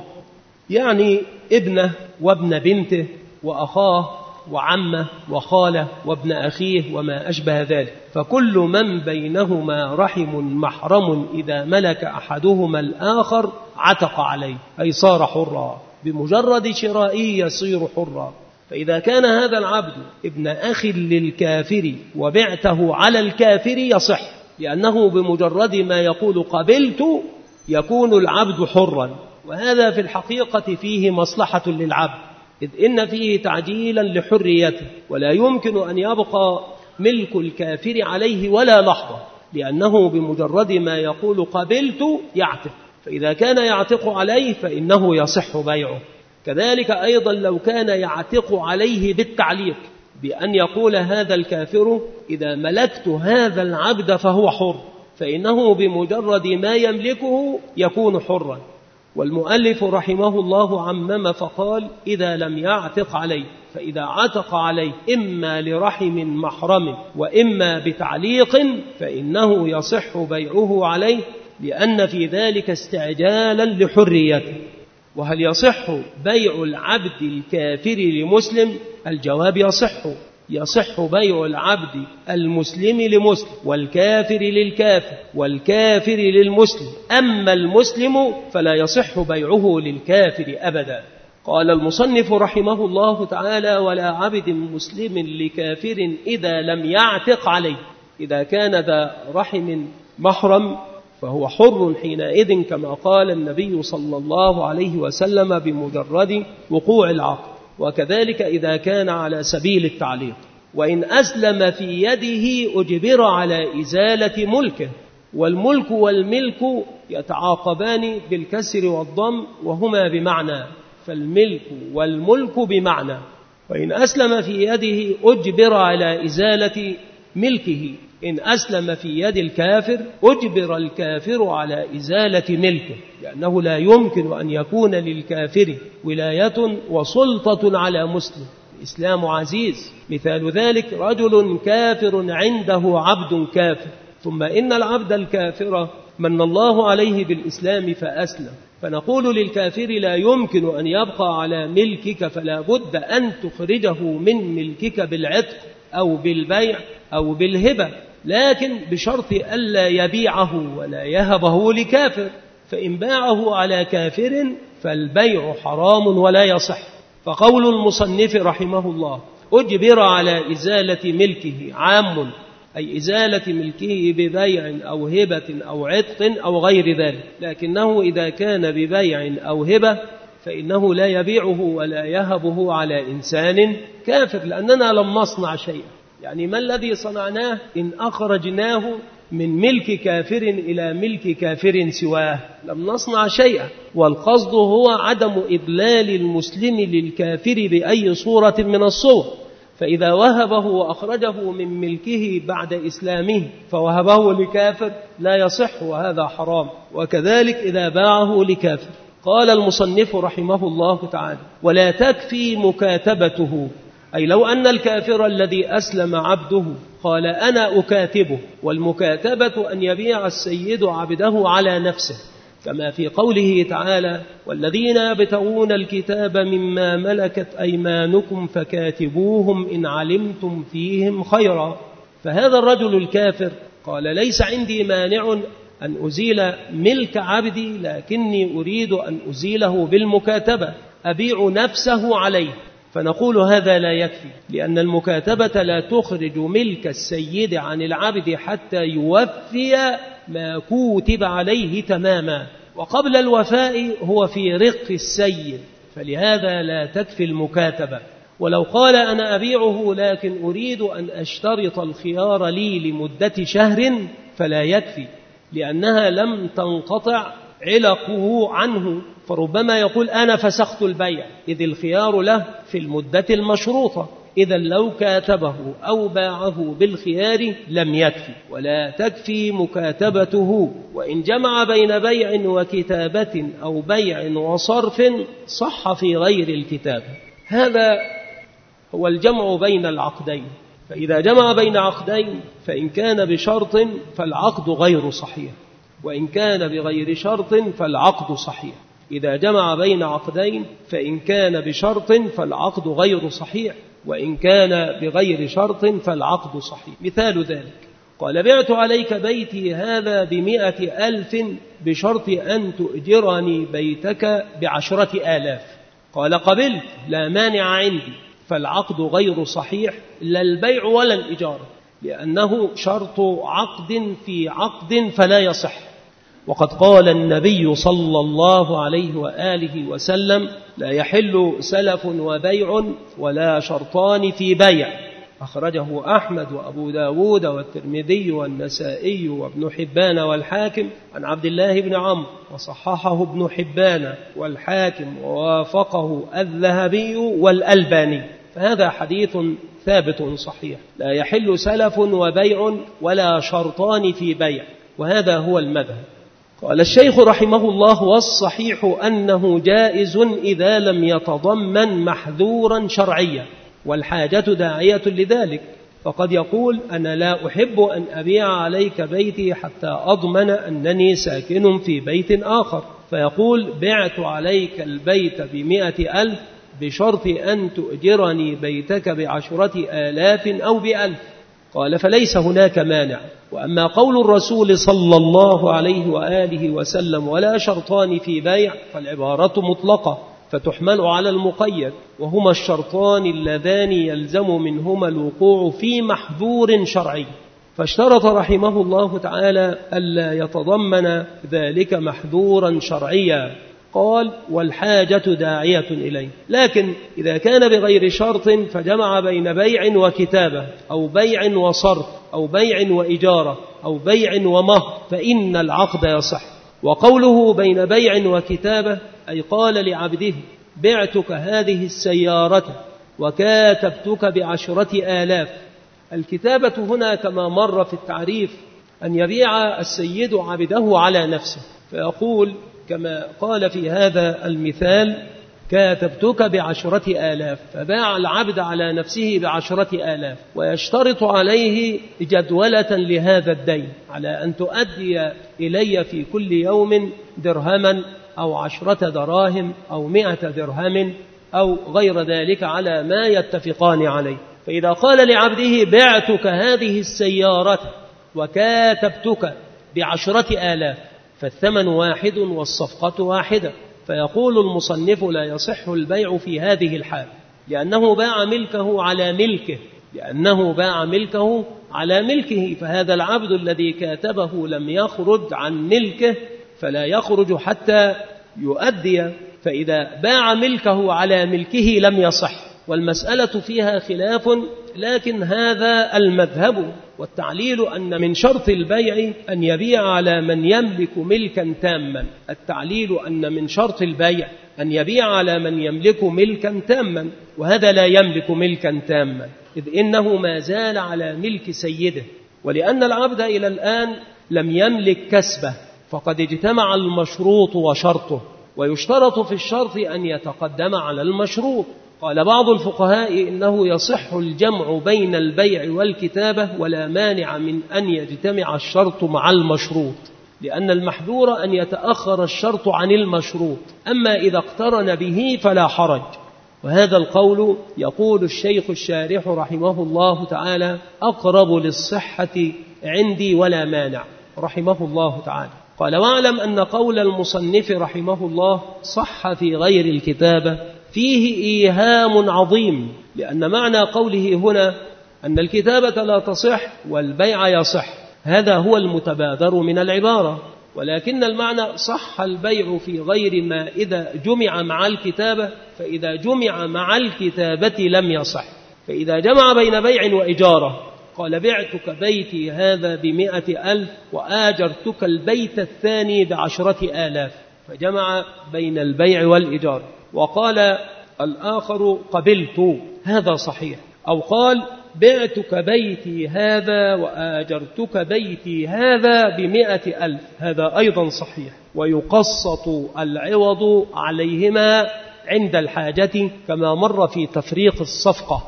يعني ابنه وابن بنته وأخاه وعمه وخاله وابن أخيه وما أشبه ذلك، فكل من بينهما رحم محرم إذا ملك أحدهما الآخر عتق عليه، أي صار حرا، بمجرد شرائه يصير حرا. فإذا كان هذا العبد ابن أخ للكافر وبعته على الكافر يصح، لأنه بمجرد ما يقول قبلت يكون العبد حرا، وهذا في الحقيقة فيه مصلحة للعبد، إذ إن فيه تعجيلا لحريته، ولا يمكن أن يبقى ملك الكافر عليه ولا لحظة، لأنه بمجرد ما يقول قبلت يعتق، فإذا كان يعتق عليه فإنه يصح بيعه. كذلك أيضا لو كان يعتق عليه بالتعليق، بأن يقول هذا الكافر إذا ملكت هذا العبد فهو حر، فإنه بمجرد ما يملكه يكون حرا. والمؤلف رحمه الله عمم فقال: إذا لم يعتق عليه، فإذا عتق عليه إما لرحم محرم وإما بتعليق فإنه يصح بيعه عليه، لأن في ذلك استعجالا لحريته. وهل يصح بيع العبد الكافر لمسلم؟ الجواب: يصح. يصح بيع العبد المسلم لمسلم، والكافر للكافر، والكافر للمسلم، أما المسلم فلا يصح بيعه للكافر أبدا. قال المصنف رحمه الله تعالى: ولا عبد مسلم لكافر إذا لم يعتق عليه. إذا كان ذا رحم محرم فهو حر حينئذ كما قال النبي صلى الله عليه وسلم بمجرد وقوع العقد. وكذلك إذا كان على سبيل التعليق. وإن أسلم في يده أجبر على إزالة ملكه، والملك والملك يتعاقبان بالكسر والضم وهما بمعنى، فالملك والملك بمعنى. وإن أسلم في يده أجبر على إزالة ملكه، إن أسلم في يد الكافر أجبر الكافر على إزالة ملكه، لأنه لا يمكن أن يكون للكافر ولاية وسلطة على مسلم. الإسلام عزيز. مثال ذلك رجل كافر عنده عبد كافر، ثم إن العبد الكافر من الله عليه بالإسلام فأسلم، فنقول للكافر لا يمكن أن يبقى على ملكك، فلا بد أن تخرجه من ملكك بالعتق أو بالبيع أو بالهبة، لكن بشرط ألا يبيعه ولا يهبه لكافر، فإن باعه على كافر فالبيع حرام ولا يصح. فقول المصنف رحمه الله أجبر على إزالة ملكه عام، أي إزالة ملكه ببيع أو هبة أو عتق أو غير ذلك، لكنه إذا كان ببيع أو هبة فإنه لا يبيعه ولا يهبه على إنسان كافر، لأننا لم نصنع شيئا. يعني ما الذي صنعناه إن أخرجناه من ملك كافر إلى ملك كافر سواه؟ لم نصنع شيئا. والقصد هو عدم إضلال المسلم للكافر بأي صورة من الصور، فإذا وهبه وأخرجه من ملكه بعد إسلامه فوهبه لكافر لا يصح، وهذا حرام. وكذلك إذا باعه لكافر. قال المصنف رحمه الله تعالى ولا تكفي مكاتبته، أي لو أن الكافر الذي أسلم عبده قال أنا أكاتبه، والمكاتبة أن يبيع السيد عبده على نفسه، كما في قوله تعالى والذين يبتغون الكتاب مما ملكت أيمانكم فكاتبوهم إن علمتم فيهم خيرا. فهذا الرجل الكافر قال ليس عندي مانع أن أزيل ملك عبدي، لكني أريد أن أزيله بالمكاتبة، أبيع نفسه عليه. فنقول هذا لا يكفي، لأن المكاتبة لا تخرج ملك السيد عن العبد حتى يوفي ما كوتب عليه تماما، وقبل الوفاء هو في رق السيد، فلهذا لا تكفي المكاتبة. ولو قال أنا أبيعه لكن أريد أن أشترط الخيار لي لمدة شهر فلا يكفي، لأنها لم تنقطع علقه عنه، فربما يقول أنا فسخت البيع، إذ الخيار له في المدة المشروطة. إذا لو كاتبه أو باعه بالخيار لم يكفي، ولا تكفي مكاتبته. وإن جمع بين بيع وكتابة أو بيع وصرف صح في غير الكتابة. هذا هو الجمع بين العقدين. فإذا جمع بين عقدين فإن كان بشرط فالعقد غير صحيح، وإن كان بغير شرط فالعقد صحيح. إذا جمع بين عقدين فإن كان بشرط فالعقد غير صحيح، وإن كان بغير شرط فالعقد صحيح. مثال ذلك قال بعت عليك بيتي هذا بمئة ألف بشرط أن تؤجرني بيتك بعشرة آلاف. قال قبلت لا مانع عندي، فالعقد غير صحيح، لا البيع ولا الإجارة، لأنه شرط عقد في عقد فلا يصح. وقد قال النبي صلى الله عليه وآله وسلم لا يحل سلف وبيع ولا شرطان في بيع. أخرجه أحمد وأبو داود والترمذي والنسائي وابن حبان والحاكم عن عبد الله بن عمرو، وصححه ابن حبان والحاكم ووافقه الذهبي والألباني، فهذا حديث ثابت صحيح. لا يحل سلف وبيع ولا شرطان في بيع، وهذا هو المذهب. قال الشيخ رحمه الله والصحيح أنه جائز إذا لم يتضمن محذورا شرعيا، والحاجة داعية لذلك. فقد يقول أنا لا أحب أن أبيع عليك بيتي حتى أضمن أنني ساكن في بيت آخر، فيقول بعت عليك البيت بمئة ألف بشرط أن تؤجرني بيتك بعشرة آلاف أو بألف. قال فليس هناك مانع. وأما قول الرسول صلى الله عليه وآله وسلم ولا شرطان في بيع فالعبارة مطلقة فتحمل على المقيد، وهما الشرطان اللذان يلزم منهما الوقوع في محذور شرعي. فاشترط رحمه الله تعالى ألا يتضمن ذلك محذورا شرعيا، قال والحاجة داعية إليه. لكن إذا كان بغير شرط فجمع بين بيع وكتابة أو بيع وصرف أو بيع وإجارة أو بيع ومهر فإن العقد يصح. وقوله بين بيع وكتابة أي قال لعبده بعتك هذه السيارة وكاتبتك بعشرة آلاف. الكتابة هنا كما مر في التعريف أن يبيع السيد عبده على نفسه، فيقول كما قال في هذا المثال كاتبتك بعشرة آلاف، فباع العبد على نفسه بعشرة آلاف، ويشترط عليه جدولة لهذا الدين على أن تؤدي إلي في كل يوم درهما أو عشرة دراهم أو مئة درهم أو غير ذلك على ما يتفقان عليه. فإذا قال لعبده بعتك هذه السيارة وكاتبتك بعشرة آلاف فالثمن واحد والصفقة واحدة، فيقول المصنف لا يصح البيع في هذه الحال لأنه باع ملكه على ملكه لأنه باع ملكه على ملكه فهذا العبد الذي كاتبه لم يخرج عن ملكه فلا يخرج حتى يؤدي، فإذا باع ملكه على ملكه لم يصح. والمسألة فيها خلاف، لكن هذا المذهب، والتعليل أن من شرط البيع أن يبيع على من يملك ملكا تاما. التعليل أن من شرط البيع أن يبيع على من يملك ملكا تاما، وهذا لا يملك ملكا تاما إذ إنه ما زال على ملك سيده، ولأن العبد إلى الآن لم يملك كسبه فقد اجتمع المشروط وشرطه، ويشترط في الشرط أن يتقدم على المشروط. قال بعض الفقهاء إنه يصح الجمع بين البيع والكتابة ولا مانع من أن يجتمع الشرط مع المشروط، لأن المحذور أن يتأخر الشرط عن المشروط، أما إذا اقترن به فلا حرج. وهذا القول يقول الشيخ الشارح رحمه الله تعالى أقرب للصحة عندي ولا مانع رحمه الله تعالى. قال واعلم أن قول المصنف رحمه الله صح في غير الكتابة فيه إيهام عظيم، لأن معنى قوله هنا أن الكتابة لا تصح والبيع يصح، هذا هو المتبادر من العبارة، ولكن المعنى صح البيع في غير ما إذا جمع مع الكتابة، فإذا جمع مع الكتابة لم يصح. فإذا جمع بين بيع وإجارة قال بعتك بيتي هذا بمئة ألف وآجرتك البيت الثاني بعشرة آلاف، فجمع بين البيع والإجارة. وقال الآخر قبلت، هذا صحيح. أو قال بعتك بيتي هذا وآجرتك بيتي هذا بمئة ألف، هذا أيضا صحيح، ويقسط العوض عليهما عند الحاجة كما مر في تفريق الصفقة.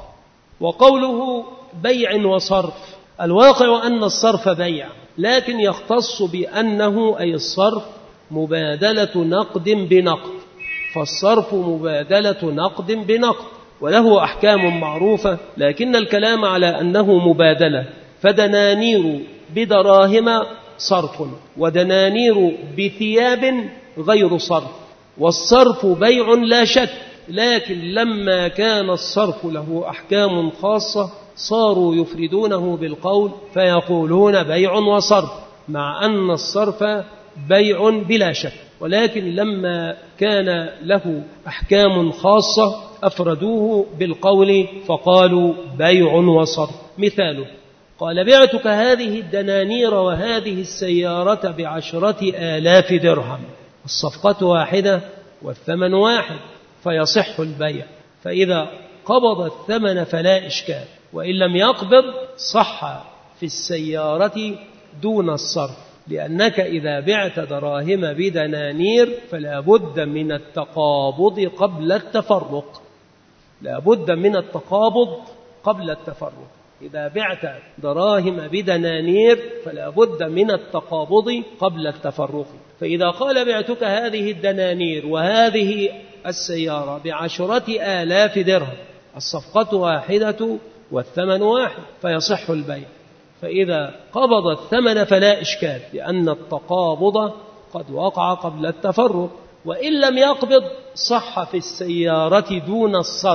وقوله بيع وصرف، الواقع أن الصرف بيع، لكن يختص بأنه أي الصرف مبادلة نقد بنقد، فالصرف مبادلة نقد بنقد وله أحكام معروفة، لكن الكلام على أنه مبادلة، فدنانير بدراهم صرف ودنانير بثياب غير صرف، والصرف بيع لا شك، لكن لما كان الصرف له أحكام خاصة صاروا يفردونه بالقول فيقولون بيع وصرف، مع أن الصرف بيع بلا شك، ولكن لما كان له أحكام خاصة أفردوه بالقول فقالوا بيع وصرف. مثاله قال بعتك هذه الدنانير وهذه السيارة بعشرة آلاف درهم، الصفقة واحدة والثمن واحد فيصح البيع، فإذا قبض الثمن فلا إشكال، وإن لم يقبض صح في السيارة دون الصرف، لأنك إذا بعت دراهم بدنانير فلا بد من التقابض قبل التفرق، لا بد من التقابض قبل التفرق. إذا بعت دراهم بدنانير فلا بد من التقابض قبل التفرق. فإذا قال بعتك هذه الدنانير وهذه السيارة بعشرة آلاف درهم، الصفقة واحدة والثمن واحد فيصح البيع، فإذا قبض الثمن فلا إشكال، لأن التقابض قد وقع قبل التفرق. وإن لم يقبض صح في السيارة دون الصرف،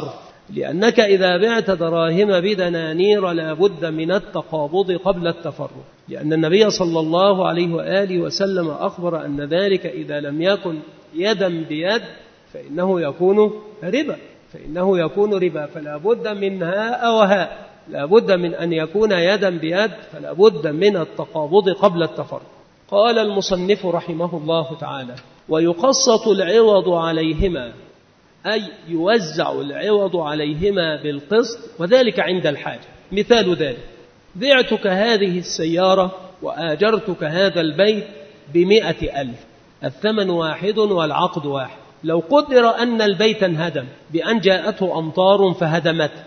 لأنك إذا بعت دراهم بدنانير لا بد من التقابض قبل التفرق، لأن النبي صلى الله عليه وآله وسلم أخبر أن ذلك إذا لم يكن يدا بيد فإنه يكون ربا فإنه يكون ربا فلا بد من هاء وهاء، لا بد من أن يكون يدا بيد، فلا بد من التقابض قبل التفرق. قال المصنف رحمه الله تعالى: ويقسط العوض عليهما، أي يوزع العوض عليهما بالقسط، وذلك عند الحاجة. مثال ذلك: بعتك هذه السيارة وآجرتك هذا البيت بمئة ألف، الثمن واحد والعقد واحد. لو قدر أن البيت انهدم بأن جاءته أمطار فهدمته،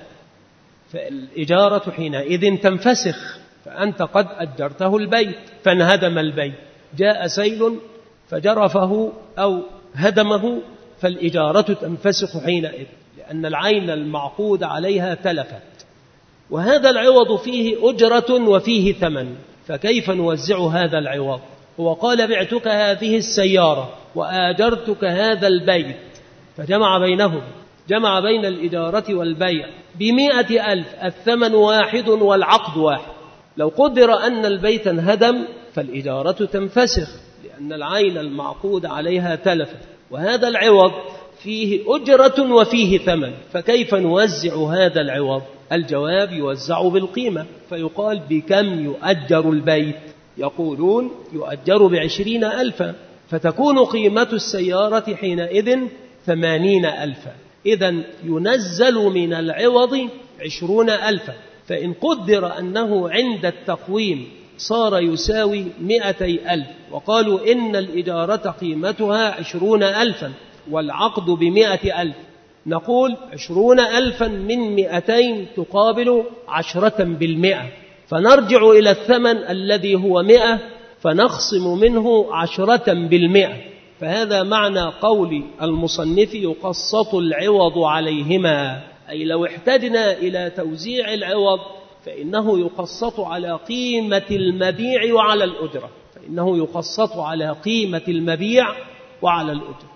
فالإجارة حينئذ تنفسخ، فأنت قد أجرته البيت فانهدم البيت، جاء سيل فجرفه أو هدمه، فالإجارة تنفسخ حينئذ، لأن العين المعقود عليها تلفت. وهذا العوض فيه أجرة وفيه ثمن، فكيف نوزع هذا العوض؟ هو قال: بعتك هذه السيارة وآجرتك هذا البيت، فجمع بينهم، جمع بين الإجارة والبيع بمئة ألف، الثمن واحد والعقد واحد. لو قدر أن البيت انهدم فالإجارة تنفسخ، لأن العين المعقود عليها تلفت، وهذا العوض فيه أجرة وفيه ثمن، فكيف نوزع هذا العوض؟ الجواب: يوزع بالقيمة، فيقال: بكم يؤجر البيت؟ يقولون: يؤجر بعشرين ألفا، فتكون قيمة السيارة حينئذ ثمانين ألفا، إذن ينزل من العوض عشرون ألفا. فإن قدر أنه عند التقويم صار يساوي مئتي ألف، وقالوا إن الإجارة قيمتها عشرون ألفا والعقد بمئة ألف، نقول عشرون ألفا من مئتين تقابل عشرة بالمئة، فنرجع إلى الثمن الذي هو مئة فنخصم منه عشرة بالمئة. فهذا معنى قول المصنف: يقسط العوض عليهما، أي لو احتجنا إلى توزيع العوض فإنه يقسط على قيمة المبيع وعلى الأجرة، فإنه يقسط على قيمة المبيع وعلى الأجرة.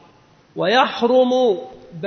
ويحرم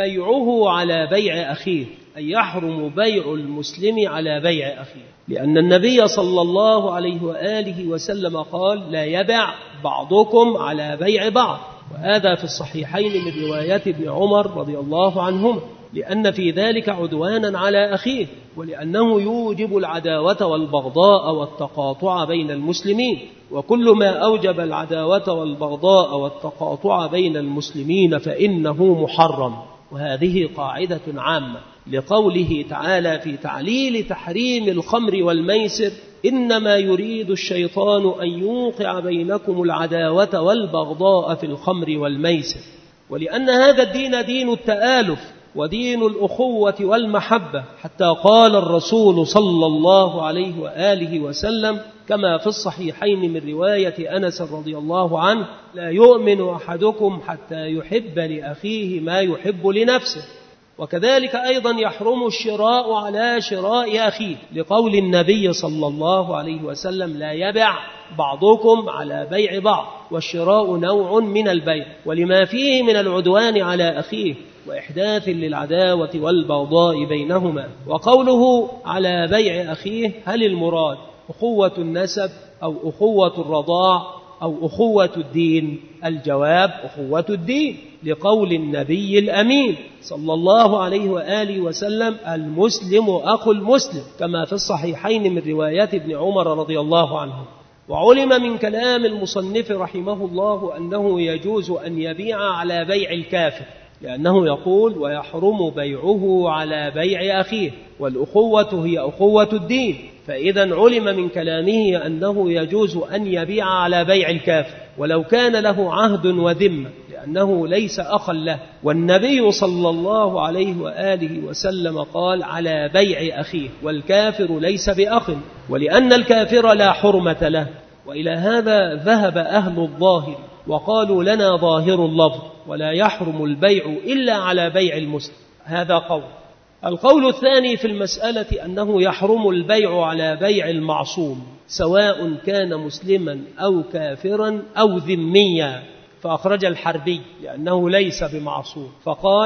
بيعه على بيع أخيه، أي يحرم بيع المسلم على بيع أخيه، لأن النبي صلى الله عليه وآله وسلم قال: لا يبع بعضكم على بيع بعض، وهذا في الصحيحين من روايات ابن عمر رضي الله عنهما، لأن في ذلك عدوانا على أخيه، ولأنه يوجب العداوة والبغضاء والتقاطع بين المسلمين، وكل ما أوجب العداوة والبغضاء والتقاطع بين المسلمين فإنه محرم. وهذه قاعدة عامة لقوله تعالى في تعليل تحريم الخمر والميسر: إنما يريد الشيطان أن يوقع بينكم العداوة والبغضاء في الخمر والميسر. ولأن هذا الدين دين التآلف ودين الأخوة والمحبة، حتى قال الرسول صلى الله عليه وآله وسلم كما في الصحيحين من رواية أنس رضي الله عنه: لا يؤمن أحدكم حتى يحب لأخيه ما يحب لنفسه. وكذلك أيضا يحرم الشراء على شراء أخيه، لقول النبي صلى الله عليه وسلم: لا يبع بعضكم على بيع بعض، والشراء نوع من البيع، ولما فيه من العدوان على أخيه وإحداث للعداوة والبغضاء بينهما. وقوله على بيع أخيه، هل المراد أخوة النسب أو أخوة الرضاع أو أخوة الدين؟ الجواب: أخوة الدين، لقول النبي الأمين صلى الله عليه وآله وسلم: المسلم أخو المسلم، كما في الصحيحين من روايات ابن عمر رضي الله عنه. وعلم من كلام المصنف رحمه الله أنه يجوز أن يبيع على بيع الكافر، لأنه يقول: ويحرم بيعه على بيع أخيه، والأخوة هي أخوة الدين، فإذا علم من كلامه أنه يجوز أن يبيع على بيع الكافر ولو كان له عهد وذمة، لأنه ليس أخا له. والنبي صلى الله عليه وآله وسلم قال: على بيع أخيه، والكافر ليس بأخ، ولأن الكافر لا حرمة له. وإلى هذا ذهب أهل الظاهر وقالوا: لنا ظاهر اللفظ ولا يحرم البيع إلا على بيع المسلم. هذا قول. القول الثاني في المسألة أنه يحرم البيع على بيع المعصوم، سواء كان مسلما أو كافرا أو ذميا، فأخرج الحربي لأنه ليس بمعصوم، فقال: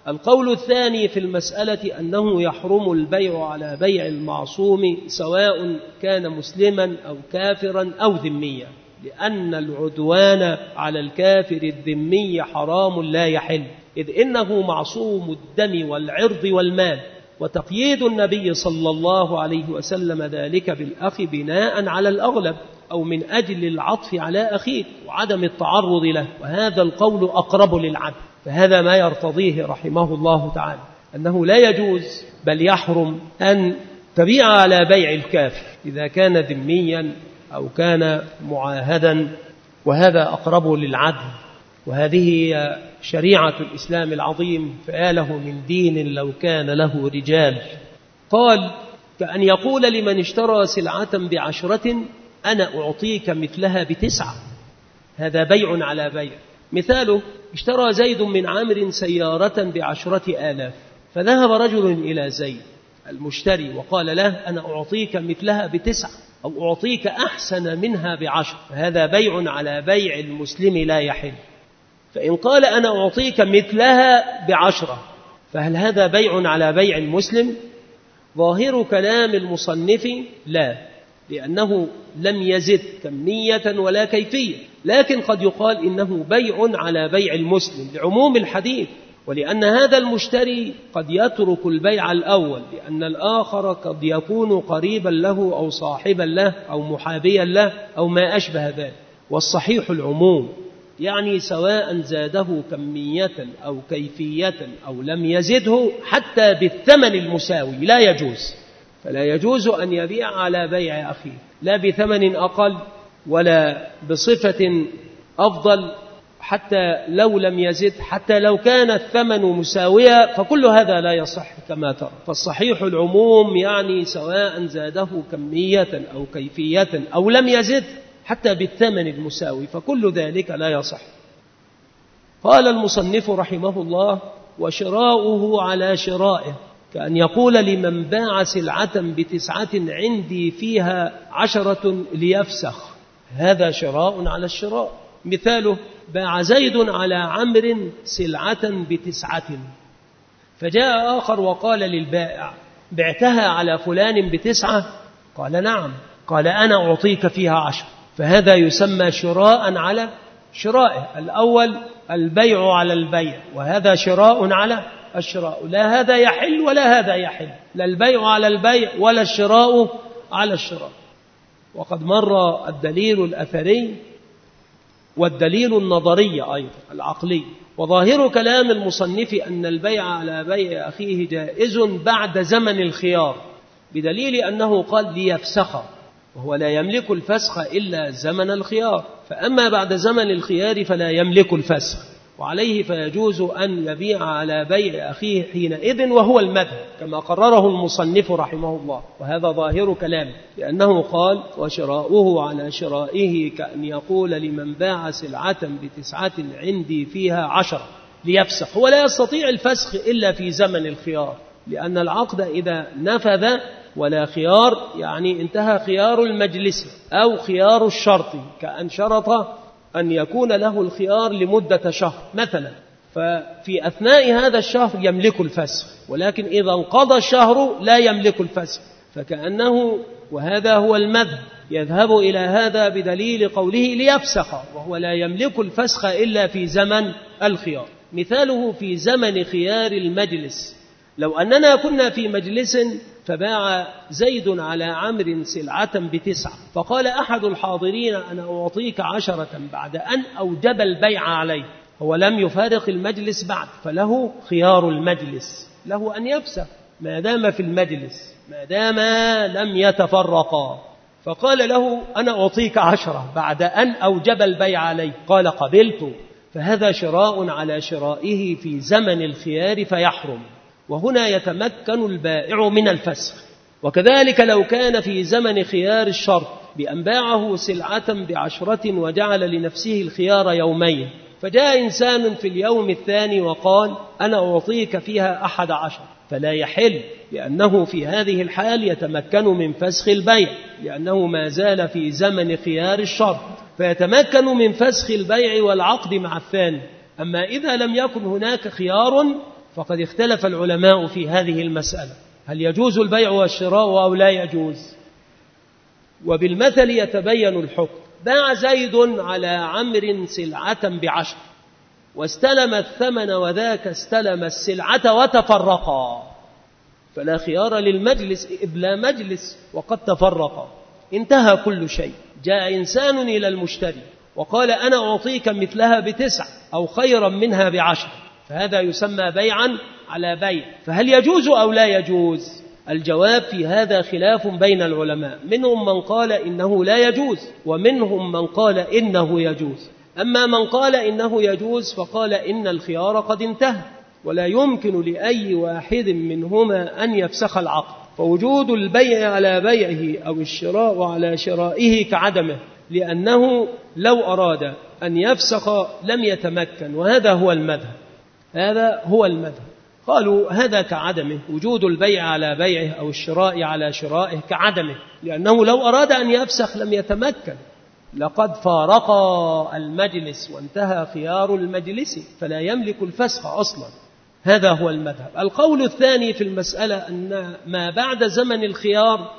القول الثاني في المسألة أنه يحرم البيع على بيع المعصوم سواء كان مسلما أو كافرا أو ذميا، لأن العدوان على الكافر الذمي حرام لا يحل، إذ إنه معصوم الدم والعرض والمال، وتقييد النبي صلى الله عليه وسلم ذلك بالأخ بناء على الأغلب أو من أجل العطف على أخيه وعدم التعرض له، وهذا القول أقرب للعدل. فهذا ما يرتضيه رحمه الله تعالى أنه لا يجوز بل يحرم أن تبيع على بيع الكافر إذا كان ذميا أو كان معاهدا، وهذا أقرب للعدل. وهذه شريعة الإسلام العظيم، فآله من دين لو كان له رجال. قال: كأن يقول لمن اشترى سلعة بعشرة أنا أعطيك مثلها بتسعة، هذا بيع على بيع. مثاله: اشترى زيد من عامر سيارة بعشرة آلاف، فذهب رجل إلى زيد المشتري وقال له: أنا أعطيك مثلها بتسعة أو أعطيك أحسن منها بعشر، فهذا بيع على بيع المسلم لا يحل. فإن قال: أنا أعطيك مثلها بعشرة، فهل هذا بيع على بيع المسلم؟ ظاهر كلام المصنف لا، لأنه لم يزد كمية ولا كيفية، لكن قد يقال إنه بيع على بيع المسلم لعموم الحديث، ولأن هذا المشتري قد يترك البيع الأول لأن الآخر قد يكون قريبا له أو صاحبا له أو محابيا له أو ما أشبه ذلك. والصحيح العموم، يعني سواء زاده كمية أو كيفية أو لم يزده حتى بالثمن المساوي لا يجوز. فلا يجوز أن يبيع على بيع أخيه لا بثمن أقل ولا بصفة أفضل، حتى لو لم يزد، حتى لو كان الثمن مساويا، فكل هذا لا يصح كما ترى. فالصحيح العموم، يعني سواء زاده كمية أو كيفية أو لم يزد حتى بالثمن المساوي، فكل ذلك لا يصح. قال المصنف رحمه الله: وشراؤه على شرائه، كأن يقول لمن باع سلعة بتسعة عندي فيها عشرة ليفسخ، هذا شراء على الشراء. مثاله: باع زيد على عمرو سلعة بتسعة، فجاء آخر وقال للبائع: بعتها على فلان بتسعة؟ قال: نعم. قال: أنا أعطيك فيها عشر، فهذا يسمى شراء على شرائه. الأول البيع على البيع، وهذا شراء على الشراء، لا هذا يحل ولا هذا يحل، لا البيع على البيع ولا الشراء على الشراء. وقد مر الدليل الأثري والدليل النظري أيضا العقلي. وظاهر كلام المصنف أن البيع على بيع أخيه جائز بعد زمن الخيار، بدليل أنه قال ليفسخ، وهو لا يملك الفسخ إلا زمن الخيار، فأما بعد زمن الخيار فلا يملك الفسخ، وعليه فيجوز أن يبيع على بيع أخيه حينئذ، وهو المذهب كما قرره المصنف رحمه الله. وهذا ظاهر كلامه، لأنه قال: وشراؤه على شرائه، كأن يقول لمن باع سلعة بتسعة عندي فيها عشرة ليفسخ. هو لا يستطيع الفسخ إلا في زمن الخيار، لأن العقد إذا نفذ ولا خيار يعني انتهى خيار المجلس أو خيار الشرط، كأن شرط أن يكون له الخيار لمدة شهر مثلا، ففي أثناء هذا الشهر يملك الفسخ، ولكن إذا انقضى الشهر لا يملك الفسخ. فكأنه، وهذا هو المذهب، يذهب إلى هذا بدليل قوله ليفسخ، وهو لا يملك الفسخ إلا في زمن الخيار. مثاله في زمن خيار المجلس، لو أننا كنا في مجلس فباع زيد على عمرو سلعة بتسعة، فقال أحد الحاضرين: أنا أعطيك عشرة، بعد أن أوجب البيع عليه. هو لم يفارق المجلس بعد، فله خيار المجلس، له أن يفسخ ما دام في المجلس، ما دام لم يتفرقا. فقال له: أنا أعطيك عشرة بعد أن أوجب البيع عليه، قال: قبلت. فهذا شراء على شرائه في زمن الخيار فيحرم، وهنا يتمكن البائع من الفسخ. وكذلك لو كان في زمن خيار الشرط بأن باعه سلعة بعشرة وجعل لنفسه الخيار يومين، فجاء إنسان في اليوم الثاني وقال: أنا أعطيك فيها أحد عشر، فلا يحل، لأنه في هذه الحال يتمكن من فسخ البيع، لأنه ما زال في زمن خيار الشرط، فيتمكن من فسخ البيع والعقد مع الثاني. أما إذا لم يكن هناك خيار فقد اختلف العلماء في هذه المسألة، هل يجوز البيع والشراء أو لا يجوز؟ وبالمثل يتبين الحكم. باع زيد على عمرو سلعة بعشر واستلم الثمن وذاك استلم السلعة وتفرقا، فلا خيار للمجلس إذ لا مجلس وقد تفرقا، انتهى كل شيء. جاء إنسان إلى المشتري وقال أنا أعطيك مثلها بتسع أو خيرا منها بعشر، فهذا يسمى بيعا على بيع، فهل يجوز أو لا يجوز؟ الجواب في هذا خلاف بين العلماء، منهم من قال إنه لا يجوز ومنهم من قال إنه يجوز. أما من قال إنه يجوز فقال إن الخيار قد انتهى ولا يمكن لأي واحد منهما أن يفسخ العقد، فوجود البيع على بيعه أو الشراء على شرائه كعدمه، لأنه لو أراد أن يفسخ لم يتمكن، وهذا هو المذهب. هذا هو المذهب. قالوا هذا كعدمه، وجود البيع على بيعه أو الشراء على شرائه كعدمه، لأنه لو أراد أن يفسخ لم يتمكن، لقد فارق المجلس وانتهى خيار المجلس فلا يملك الفسخ أصلا. هذا هو المذهب. القول الثاني في المسألة أن ما بعد زمن الخيار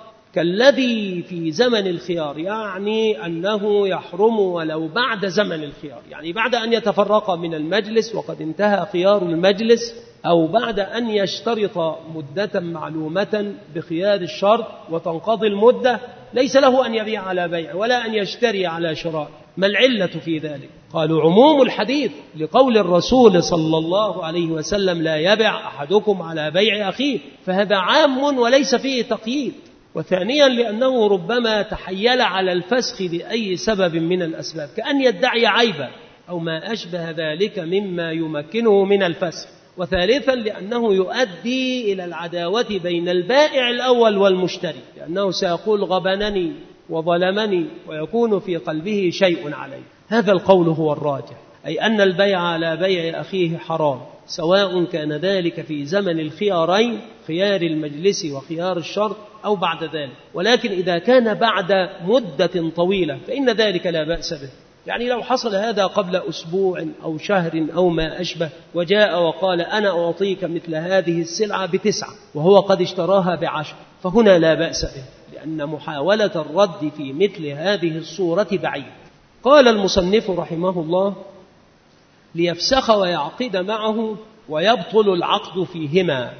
كالذي في زمن الخيار، يعني أنه يحرم ولو بعد زمن الخيار، يعني بعد أن يتفرق من المجلس وقد انتهى خيار المجلس، أو بعد أن يشترط مدة معلومة بخيار الشرط وتنقضي المدة، ليس له أن يبيع على بيع ولا أن يشتري على شراء. ما العلة في ذلك؟ قالوا عموم الحديث لقول الرسول صلى الله عليه وسلم لا يبع أحدكم على بيع أخيه، فهذا عام وليس فيه تقييد. وثانيا لأنه ربما تحيل على الفسخ بأي سبب من الأسباب، كأن يدعي عيبا أو ما أشبه ذلك مما يمكنه من الفسخ. وثالثا لأنه يؤدي إلى العداوة بين البائع الأول والمشتري، لأنه سيقول غبنني وظلمني ويكون في قلبه شيء عليه. هذا القول هو الراجح، أي أن البيع على بيع أخيه حرام، سواء كان ذلك في زمن الخيارين، خيار المجلس وخيار الشرط، أو بعد ذلك. ولكن إذا كان بعد مدة طويلة فإن ذلك لا بأس به. يعني لو حصل هذا قبل أسبوع أو شهر أو ما أشبه، وجاء وقال أنا أعطيك مثل هذه السلعة بتسعة وهو قد اشتراها بعشر، فهنا لا بأس به، لأن محاولة الرد في مثل هذه الصورة بعيد. قال المصنف رحمه الله ليفسخ ويعقد معه ويبطل العقد فيهما.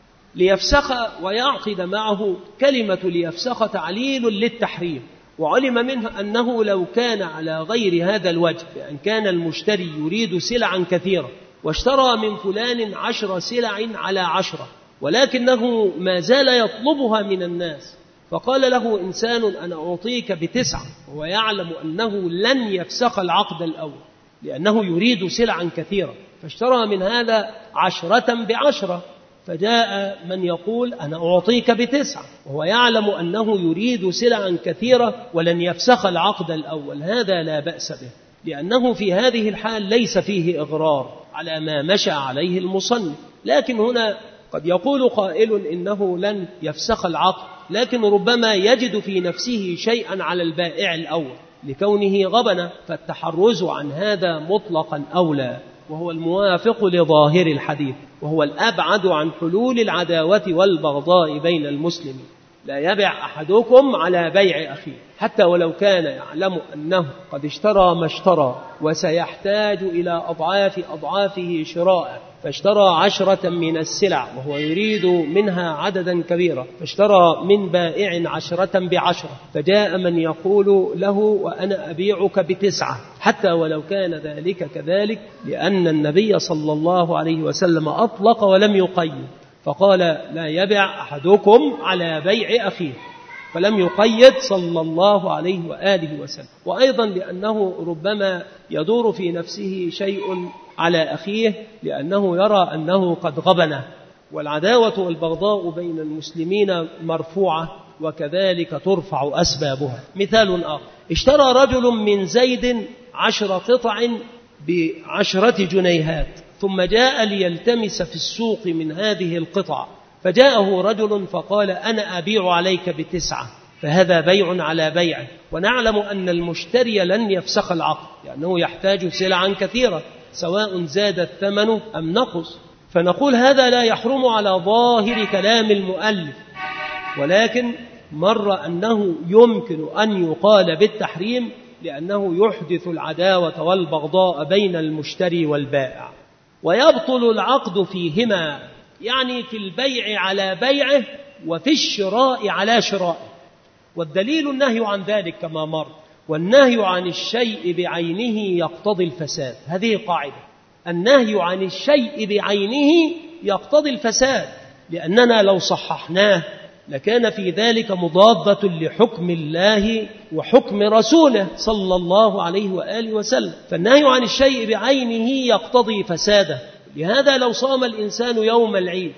ليفسخ ويعقد معه، كلمة ليفسخ تعليل للتحريم، وعلم منه أنه لو كان على غير هذا الوجه، بأن كان المشتري يريد سلعا كثيرة واشترى من فلان عشر سلع على عشرة، ولكنه ما زال يطلبها من الناس، فقال له إنسان أنا أعطيك بتسعة، وهو يعلم أنه لن يفسخ العقد الأول لأنه يريد سلعا كثيرة، فاشترى من هذا عشرة بعشرة، فجاء من يقول أنا أعطيك بتسعة وهو يعلم أنه يريد سلعا كثيرة ولن يفسخ العقد الأول، هذا لا بأس به، لأنه في هذه الحال ليس فيه إغرار على ما مشى عليه المصنف. لكن هنا قد يقول قائل إنه لن يفسخ العقد، لكن ربما يجد في نفسه شيئا على البائع الأول لكونه غبن، فالتحرز عن هذا مطلقا أولى، وهو الموافق لظاهر الحديث، وهو الأبعد عن حلول العداوة والبغضاء بين المسلمين. لا يبع أحدكم على بيع أخيه، حتى ولو كان يعلم أنه قد اشترى ما اشترى وسيحتاج إلى أضعاف أضعافه شراء، فاشترى عشرة من السلع وهو يريد منها عددا كبيرا، فاشترى من بائع عشرة بعشرة، فجاء من يقول له وأنا أبيعك بتسعة، حتى ولو كان ذلك كذلك، لأن النبي صلى الله عليه وسلم أطلق ولم يقيد، فقال لا يبع أحدكم على بيع أخيه، فلم يقيد صلى الله عليه وآله وسلم. وأيضا لأنه ربما يدور في نفسه شيء على أخيه لأنه يرى أنه قد غبنه، والعداوة والبغضاء بين المسلمين مرفوعة وكذلك ترفع أسبابها. مثال آخر، اشترى رجل من زيد عشر قطع بعشرة جنيهات، ثم جاء ليلتمس في السوق من هذه القطع، فجاءه رجل فقال أنا أبيع عليك بتسعة، فهذا بيع على بيع، ونعلم أن المشتري لن يفسخ العقد لأنه يحتاج سلعا كثيرة سواء زاد الثمن أم نقص، فنقول هذا لا يحرم على ظاهر كلام المؤلف، ولكن مر أنه يمكن أن يقال بالتحريم لأنه يحدث العداوة والبغضاء بين المشتري والبائع، ويبطل العقد فيهما، يعني في البيع على بيعه وفي الشراء على شرائه. والدليل النهي عن ذلك كما مر، والنهي عن الشيء بعينه يقتضي الفساد. هذه قاعدة، النهي عن الشيء بعينه يقتضي الفساد، لأننا لو صححناه لكان في ذلك مضادة لحكم الله وحكم رسوله صلى الله عليه وآله وسلم. فالنهي عن الشيء بعينه يقتضي فساده. لهذا لو صام الإنسان يوم العيد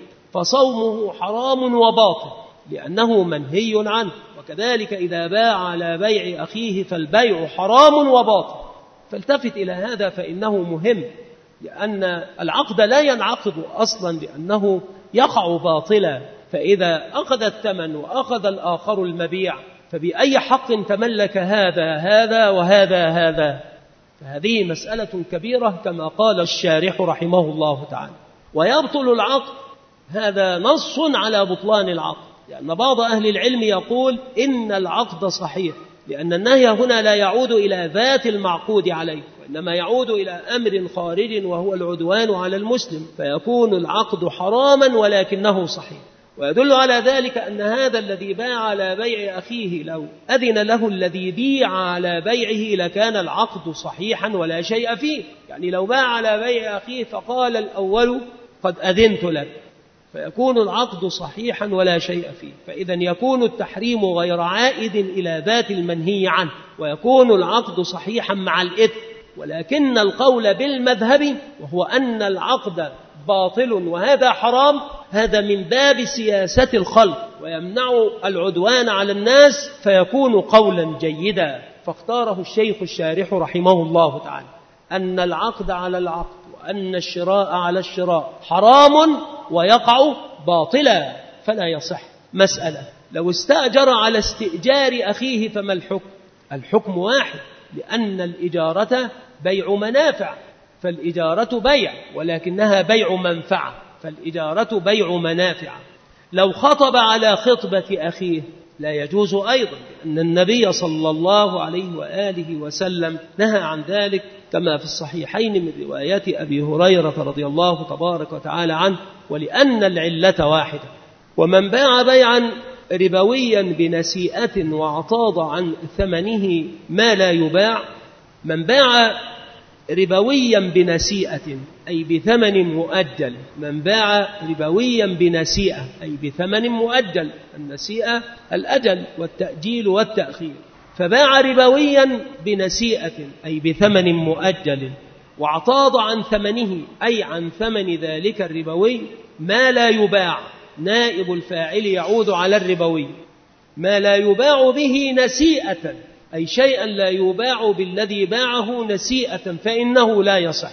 فصومه حرام وباطل لأنه منهي عنه، وكذلك إذا باع على بيع أخيه فالبيع حرام وباطل. فالتفت إلى هذا فإنه مهم، لأن العقد لا ينعقد أصلا لأنه يقع باطلا. فإذا أخذ الثمن وأخذ الآخر المبيع فبأي حق تملك هذا هذا وهذا هذا؟ فهذه مسألة كبيرة كما قال الشارح رحمه الله تعالى. ويبطل العقد، هذا نص على بطلان العقد، لأن بعض أهل العلم يقول إن العقد صحيح، لأن النهي هنا لا يعود إلى ذات المعقود عليه، وإنما يعود إلى أمر خارج وهو العدوان على المسلم، فيكون العقد حراما ولكنه صحيح. ويدل على ذلك أن هذا الذي باع على بيع أخيه لو أذن له الذي بيع على بيعه لكان العقد صحيحا ولا شيء فيه. يعني لو باع على بيع أخيه فقال الأول قد أذنت لك، فيكون العقد صحيحا ولا شيء فيه. فإذا يكون التحريم غير عائد إلى ذات المنهي عنه، ويكون العقد صحيحا مع الإثم. ولكن القول بالمذهب وهو أن العقد باطل وهذا حرام، هذا من باب سياسة الخلق ويمنع العدوان على الناس، فيكون قولا جيدا. فاختاره الشيخ الشارح رحمه الله تعالى أن العقد على العقد وأن الشراء على الشراء حرام ويقع باطلا فلا يصح. مسألة لو استأجر على استئجار أخيه فما الحكم؟ الحكم واحد، لأن الإجارة بيع منافع، فالإجارة بيع ولكنها بيع منفعة، فالإجارة بيع منافع. لو خطب على خطبة أخيه لا يجوز أيضا، لأن النبي صلى الله عليه وآله وسلم نهى عن ذلك كما في الصحيحين من روايات أبي هريرة رضي الله تبارك وتعالى عنه، ولأن العلة واحدة. ومن باع بيعا ربويا بنسيئة واعتاض عن ثمنه ما لا يباع، من باع ربويا بنسيئة أي بثمن مؤجل، من باع ربويا بنسيئة أي بثمن مؤجل، النسيئة الأجل والتأجيل والتأخير، فباع ربويا بنسيئة أي بثمن مؤجل واعتاض عن ثمنه أي عن ثمن ذلك الربوي ما لا يباع، نائب الفاعل يعود على الربوي، ما لا يباع به نسيئة أي شيئا لا يباع بالذي باعه نسيئة فإنه لا يصح.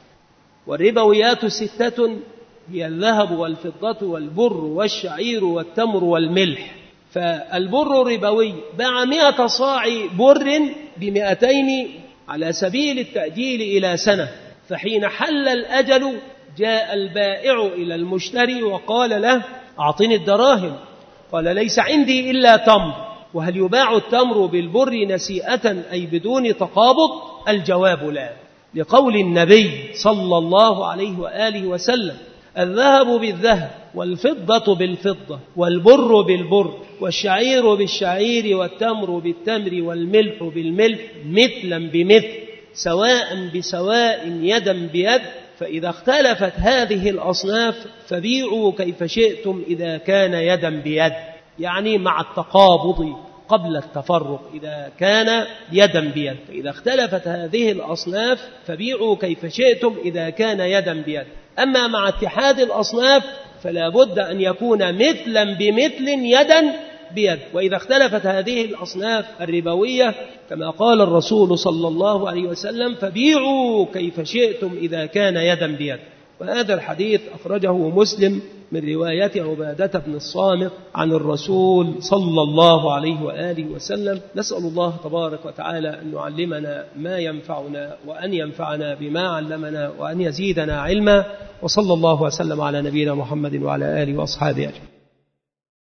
والربويات ستة هي الذهب والفضة والبر والشعير والتمر والملح. فالبر ربوي باع مئة صاع بر بمئتين على سبيل التأجيل إلى سنة، فحين حل الأجل جاء البائع إلى المشتري وقال له أعطني الدراهم، قال ليس عندي إلا تمر. وهل يباع التمر بالبر نسيئة أي بدون تقابض؟ الجواب لا، لقول النبي صلى الله عليه وآله وسلم الذهب بالذهب والفضة بالفضة والبر بالبر والشعير بالشعير والتمر بالتمر والملح بالملح مثلا بمثل سواء بسواء يدا بيد، فإذا اختلفت هذه الأصناف فبيعوا كيف شئتم إذا كان يدا بيد، يعني مع التقابض قبل التفرق إذا كان يدا بيد. فإذا اختلفت هذه الأصناف فبيعوا كيف شئتم إذا كان يدا بيد. أما مع اتحاد الأصناف فلا بد أن يكون مثلا بمثل يدا بيد. وإذا اختلفت هذه الأصناف الربوية كما قال الرسول صلى الله عليه وسلم فبيعوا كيف شئتم إذا كان يدا بيد. وهذا الحديث أخرجه مسلم من رواية عبادة بن الصامت عن الرسول صلى الله عليه وآله وسلم. نسأل الله تبارك وتعالى أن يعلمنا ما ينفعنا وأن ينفعنا بما علمنا وأن يزيدنا علما، وصلى الله وسلم على نبينا محمد وعلى آله وأصحابه أجمعين.